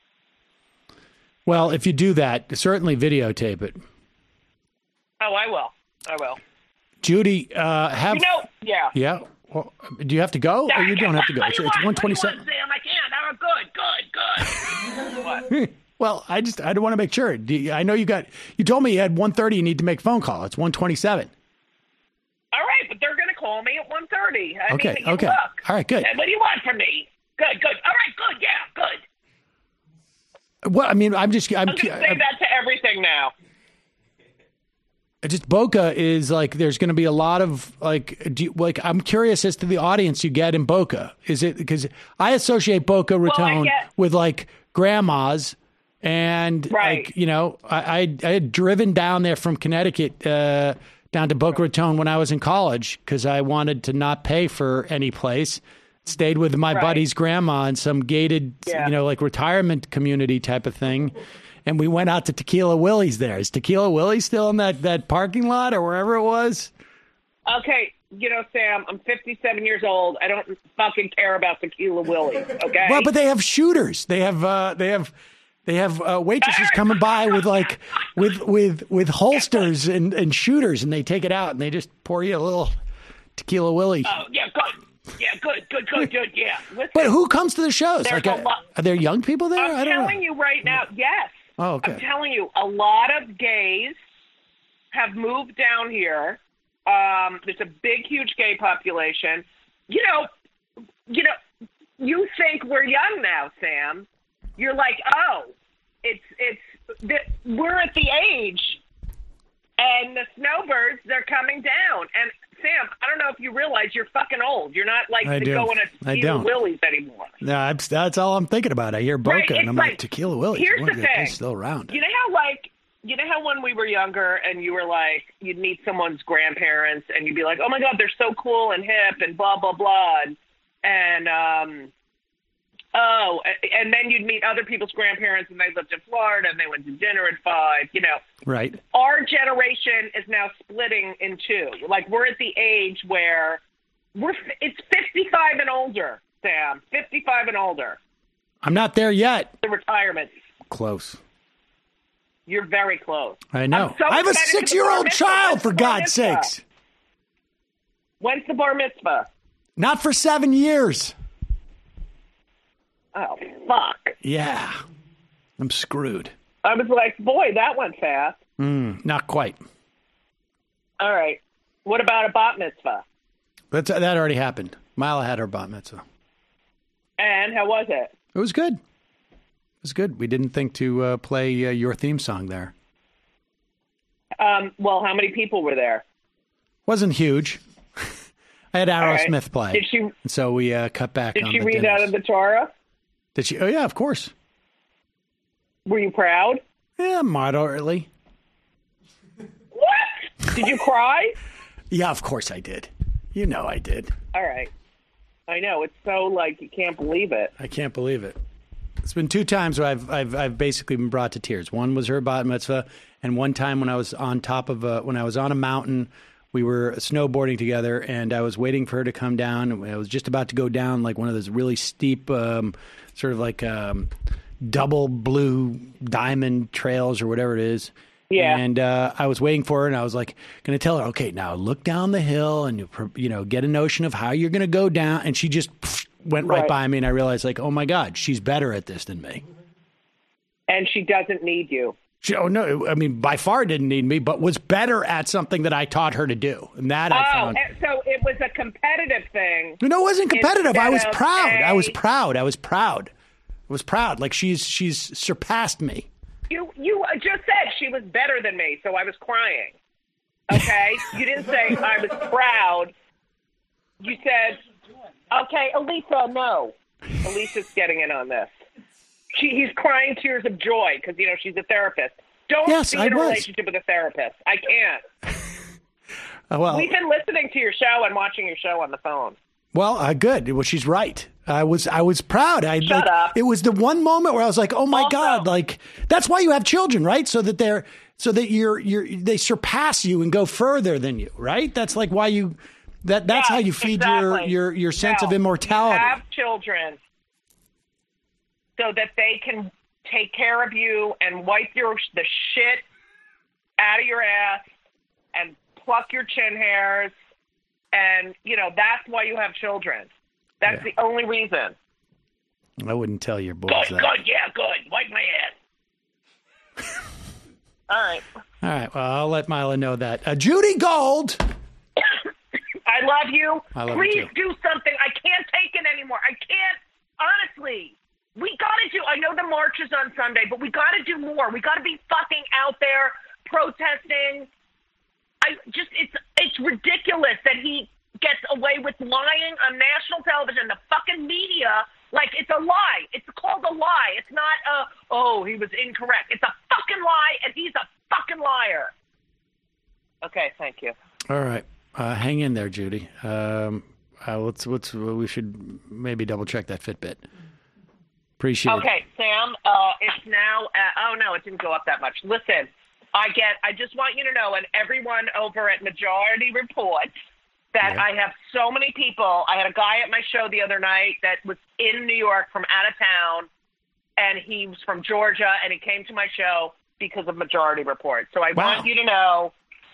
Speaker 3: Well, if you do that, certainly videotape it.
Speaker 11: Oh, I will.
Speaker 3: Judy,
Speaker 11: Yeah.
Speaker 3: Yeah. Well, do you have to go, or you don't have to go? It's 1:27.
Speaker 11: Sam, I can't. Good. What?
Speaker 3: Well, I don't want to make sure. I know you told me you had 1:30. You need to make a phone call. It's 1:27.
Speaker 11: All right, but they're going to call me at 1:30.
Speaker 3: Okay.
Speaker 11: Look.
Speaker 3: All right, good.
Speaker 11: And what do you want from me? Good. All right, good. Yeah, good.
Speaker 3: Well, I mean, I'm
Speaker 11: say that to everything now.
Speaker 3: Just Boca is like, there's going to be a lot of I'm curious as to the audience you get in Boca. Is it because I associate Boca Raton with like grandmas and
Speaker 11: right.
Speaker 3: I had driven down there from Connecticut down to Boca Raton when I was in college because I wanted to not pay for any place. Stayed with my buddy's grandma in some gated, like retirement community type of thing. And we went out to Tequila Willie's there. Is Tequila Willie's still in that parking lot or wherever it was?
Speaker 11: Okay, Sam, I'm 57 years old. I don't fucking care about Tequila Willie's, okay?
Speaker 3: Well, but they have shooters. They have waitresses coming by with holsters and shooters, and they take it out and they just pour you a little Tequila Willie.
Speaker 11: Oh, yeah, good. Yeah, good, yeah. Listen,
Speaker 3: but who comes to the shows?
Speaker 11: There's
Speaker 3: Like, are there young people there?
Speaker 11: I'm telling you right now, yes.
Speaker 3: Oh, okay.
Speaker 11: I'm telling you, a lot of gays have moved down here. There's a big, huge gay population. You think we're young now, Sam. You're like, we're at the age, and the snowbirds, they're coming down. And Sam, I don't know if you realize you're fucking old. You're not like going to Tequila Willie's anymore.
Speaker 3: No, that's all I'm thinking about. I hear Boca, and I'm like Tequila Willie's.
Speaker 11: Here's the thing.
Speaker 3: Still around.
Speaker 11: You know how when we were younger and you were like, you'd meet someone's grandparents and you'd be like, oh my God, they're so cool and hip and blah, blah, blah. And then you'd meet other people's grandparents and they lived in Florida and they went to dinner at 5,
Speaker 3: Right.
Speaker 11: Our generation is now splitting in 2. Like, we're at the age where it's 55 and older, Sam. 55 and older.
Speaker 3: I'm not there yet.
Speaker 11: The retirement.
Speaker 3: Close.
Speaker 11: You're very close.
Speaker 3: I know.
Speaker 11: So
Speaker 3: I have a
Speaker 11: excited for the
Speaker 3: 6-year-old
Speaker 11: bar mitzvah.
Speaker 3: child, for
Speaker 11: When's the bar
Speaker 3: God's
Speaker 11: mitzvah?
Speaker 3: sakes.
Speaker 11: When's the bar mitzvah?
Speaker 3: Not for 7 years.
Speaker 11: Oh, fuck.
Speaker 3: Yeah. I'm screwed.
Speaker 11: I was like, boy, that went fast.
Speaker 3: Not quite.
Speaker 11: All right. What about a bat mitzvah?
Speaker 3: That already happened. Mila had her bat mitzvah.
Speaker 11: And how was it?
Speaker 3: It was good. It was good. We didn't think to play your theme song there.
Speaker 11: Well, how many people were there?
Speaker 3: Wasn't huge. I had Aerosmith
Speaker 11: right.
Speaker 3: play.
Speaker 11: Did she?
Speaker 3: And so we cut back on the
Speaker 11: Did she read
Speaker 3: dinners.
Speaker 11: out of the Torah?
Speaker 3: Did she? Oh, yeah, of course.
Speaker 11: Were you proud?
Speaker 3: Yeah, moderately.
Speaker 11: What? Did you cry?
Speaker 3: Yeah, of course I did. You know I did.
Speaker 11: All right. I know. It's so, like, you can't believe it.
Speaker 3: I can't believe it. It's been 2 times where I've basically been brought to tears. One was her bat mitzvah, and one time when I was on top of when I was on a mountain, we were snowboarding together, and I was waiting for her to come down. And I was just about to go down like one of those really steep, sort of like double blue diamond trails or whatever it is.
Speaker 11: Yeah.
Speaker 3: And I was waiting for her, and I was like, going to tell her, okay, now look down the hill and, get a notion of how you're going to go down. And she just went right by me, and I realized, like, oh, my God, she's better at this than me.
Speaker 11: And she doesn't need you.
Speaker 3: No, I mean, by far didn't need me, but was better at something that I taught her to do. And that I found.
Speaker 11: So it was a competitive thing.
Speaker 3: No, it wasn't competitive. I was
Speaker 11: instead of
Speaker 3: proud. I was
Speaker 11: a-
Speaker 3: proud. I was proud. I was proud. Like she's surpassed me.
Speaker 11: You just said she was better than me, so I was crying. Okay? You didn't say I was proud. You said, okay, Elisa, no. Elisa's getting in on this. He's crying tears of joy because, she's a therapist. Don't be in a relationship with a therapist. I can't. We've been listening to your show and watching your show on the phone.
Speaker 3: Well, good. Well, she's right. I was proud.
Speaker 11: Shut up.
Speaker 3: It was the one moment where I was like, "Oh my God!" Like that's why you have children, right? So that they surpass you and go further than you, right? That's like why you that's how you feed your sense of immortality.
Speaker 11: You have children so that they can take care of you and wipe the shit out of your ass and pluck your chin hairs. And, that's why you have children. That's the only reason.
Speaker 3: I wouldn't tell your boys that.
Speaker 11: Good. Wipe my ass. All right.
Speaker 3: All right. Well, I'll let Mila know that. Judy Gold.
Speaker 11: I love you.
Speaker 3: I love
Speaker 11: Please
Speaker 3: you too.
Speaker 11: do something. I can't take it anymore. I can't. Honestly. We got to do, I know the march is on Sunday, but we got to do more. We got to be fucking out there protesting. It's ridiculous that he gets away with lying on national television, the fucking media, like it's a lie. It's called a lie. It's not he was incorrect. It's a fucking lie, and he's a fucking liar. Okay, thank you.
Speaker 3: All right. Hang in there, Judy. We should maybe double check that Fitbit. Appreciate it.
Speaker 11: Okay, Sam, it's now, no, it didn't go up that much. Listen, I just want you to know, and everyone over at Majority Report, that I have so many people. I had a guy at my show the other night that was in New York from out of town, and he was from Georgia, and he came to my show because of Majority Report. So I want you to know,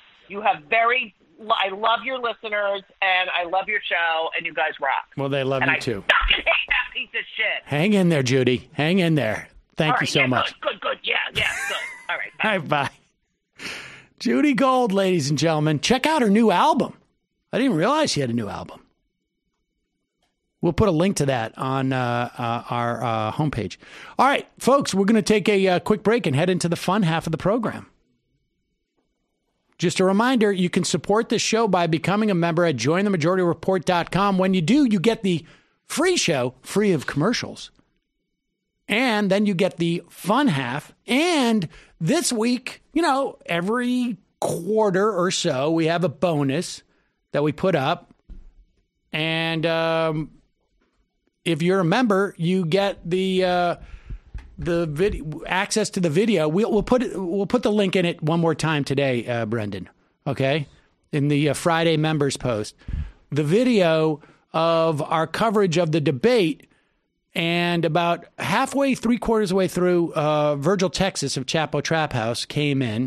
Speaker 11: I love your listeners, and I love your show, and you guys rock.
Speaker 3: Well, they love you too.
Speaker 11: I fucking hate that piece of shit.
Speaker 3: Hang in there, Judy. Hang in there. Thank you so much.
Speaker 11: Good. Yeah, good. All right, bye.
Speaker 3: All right, bye. Judy Gold, ladies and gentlemen. Check out her new album. I didn't realize she had a new album. We'll put a link to that on our homepage. All right, folks, we're going to take a quick break and head into the fun half of the program. Just a reminder, you can support this show by becoming a member at jointhemajorityreport.com. When you do, you get the free show, free of commercials. And then you get the fun half. And this week, every quarter or so, we have a bonus that we put up. And if you're a member, you get the video, access to the video. We'll put the link in it one more time today, Brendan. Okay, in the Friday members post, the video of our coverage of the debate, and about halfway, 3/4 of the way through, Virgil Texas of Chapo Trap House came in,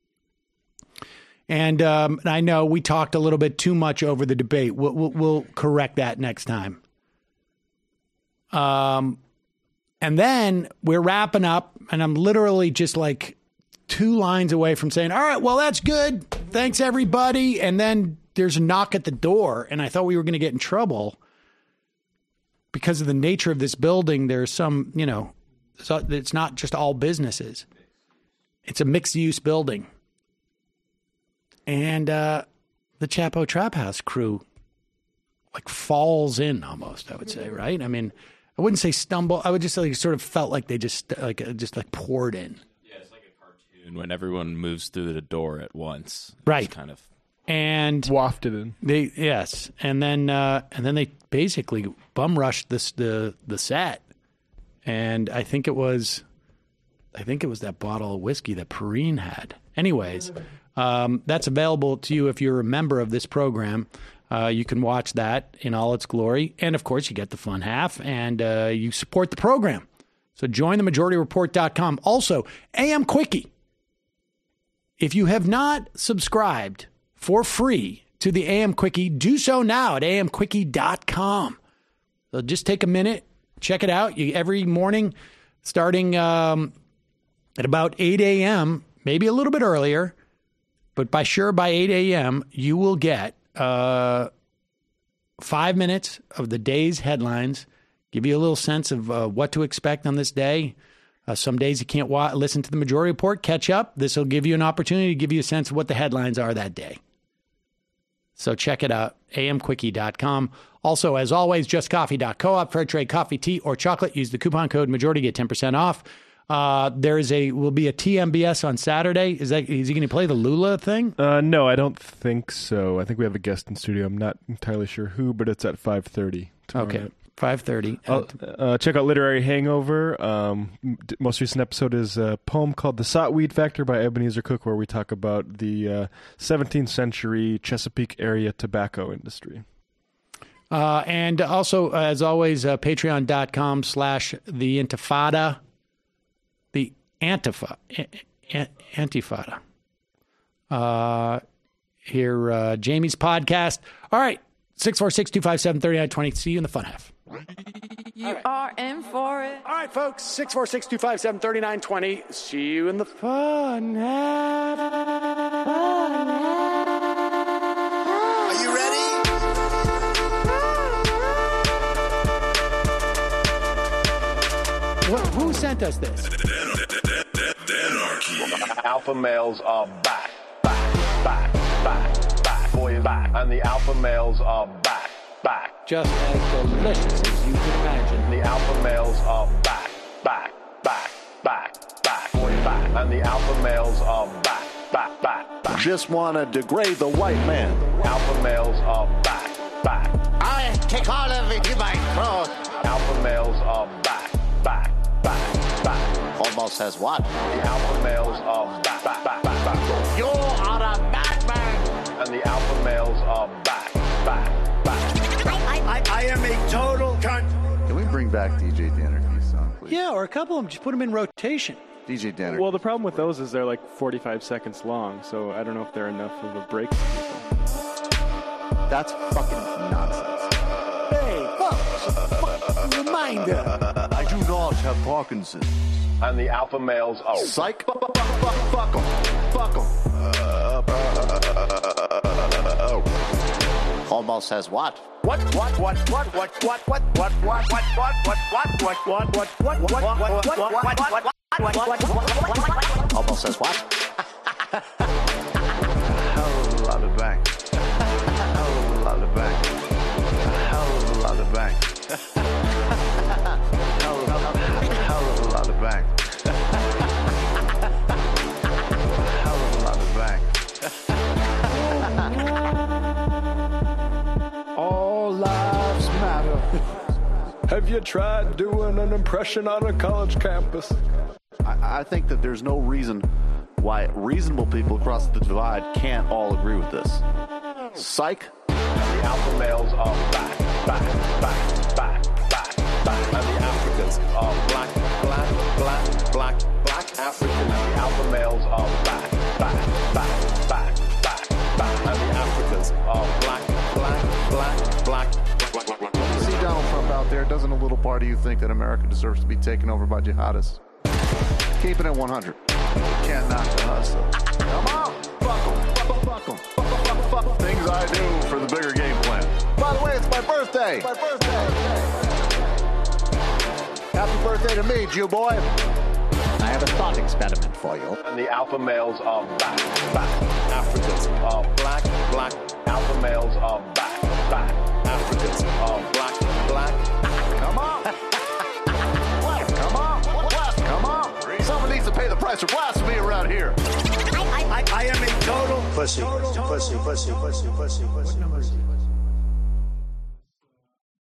Speaker 3: and I know we talked a little bit too much over the debate. We'll correct that next time. And then we're wrapping up, and I'm literally just like 2 lines away from saying, all right, well, that's good. Thanks, everybody. And then there's a knock at the door, and I thought we were going to get in trouble because of the nature of this building. There's some, it's not just all businesses. It's a mixed-use building. And the Chapo Trap House crew, falls in almost, I would say, right? I mean, I wouldn't say stumble. I would just sort of felt like they just poured in.
Speaker 5: Yeah, it's like a cartoon when everyone moves through the door at once.
Speaker 3: Right.
Speaker 5: It's kind of
Speaker 3: and
Speaker 4: wafted in.
Speaker 3: And then they basically bum rushed the set. And I think it was that bottle of whiskey that Perrine had. Anyways, that's available to you if you're a member of this program. You can watch that in all its glory. And, of course, you get the fun half, and you support the program. So join themajorityreport.com. Also, AM Quickie. If you have not subscribed for free to the AM Quickie, do so now at amquickie.com. So just take a minute, check it out. Every morning, starting at about 8 a.m., maybe a little bit earlier, but by 8 a.m., you will get 5 minutes of the day's headlines, give you a little sense of what to expect on this day. Some days you can't listen to the Majority Report, catch up. This will give you an opportunity to give you a sense of what the headlines are that day. So check it out, amquickie.com. Also, as always, justcoffee.coop, fair trade coffee, tea, or chocolate. Use the coupon code Majority, get 10% off. Will be a TMBS on Saturday. Is he going to play the Lula thing?
Speaker 4: No, I don't think so. I think we have a guest in studio. I'm not entirely sure who, but it's at 5:30.
Speaker 3: Okay, 5:30.
Speaker 4: Check out Literary Hangover. Most recent episode is a poem called The Sotweed Factor by Ebenezer Cook, where we talk about the 17th century Chesapeake area tobacco industry.
Speaker 3: And also, as always, patreon.com/the Intifada. The Antifada. Here, Jamie's podcast. All right, 646-257-3920. See you in the fun half.
Speaker 15: You are in for it.
Speaker 3: All right, folks, 646-257-3920. See you in the fun half.
Speaker 8: Are you ready?
Speaker 3: Who sent us this?
Speaker 16: Alpha males are back. Boy is back. And the alpha males are back.
Speaker 3: Just as delicious as you can imagine.
Speaker 16: The alpha males are back. Boy is back. And the alpha males are back.
Speaker 17: Just want to degrade the white man.
Speaker 16: Alpha males are back.
Speaker 17: I take all of it in my throat.
Speaker 16: Alpha males are back.
Speaker 17: Almost says what?
Speaker 16: The alpha males are back.
Speaker 17: You are a madman.
Speaker 16: And the alpha males are back.
Speaker 17: I am a total cunt.
Speaker 18: Can we bring back DJ Danerky's song, please?
Speaker 3: Yeah, or a couple of them. Just put them in rotation.
Speaker 18: DJ Danerky.
Speaker 4: Well, the problem with those is they're like 45 seconds long, so I don't know if they're enough of a break.
Speaker 18: That's fucking nonsense.
Speaker 3: Hey, folks, reminder.
Speaker 18: I do not have Parkinson's.
Speaker 16: And the alpha males are
Speaker 18: psych. Fuck them.
Speaker 17: Almost says what?
Speaker 8: Almost
Speaker 17: says what?
Speaker 18: Hell of a lot of bank. Hell of a lot of bank. Hell of a lot of bank. Hell of a lot of bank. Hell of a lot of bank.
Speaker 4: All lives matter. Have you tried doing an impression on a college campus?
Speaker 18: I think that there's no reason why reasonable people across the divide can't all agree with this. Psych.
Speaker 16: And the alpha males are back. And the Africans are black Africans. And the alpha males are back. And the Africans are black.
Speaker 18: See Donald Trump out there, doesn't a little part of you think that America deserves to be taken over by jihadists? Keeping it 100. Can't knock the hustle. Come on, fuck them. Things I do for the bigger game plan. By the way, it's my birthday. Happy birthday to me, Jew boy.
Speaker 17: I have a thought experiment for you.
Speaker 16: And the alpha males are back. Africans are black. Alpha males are back. Africans are black.
Speaker 18: Come on. Come on. Someone needs to pay the price for blasphemy around here.
Speaker 8: I am a total pussy.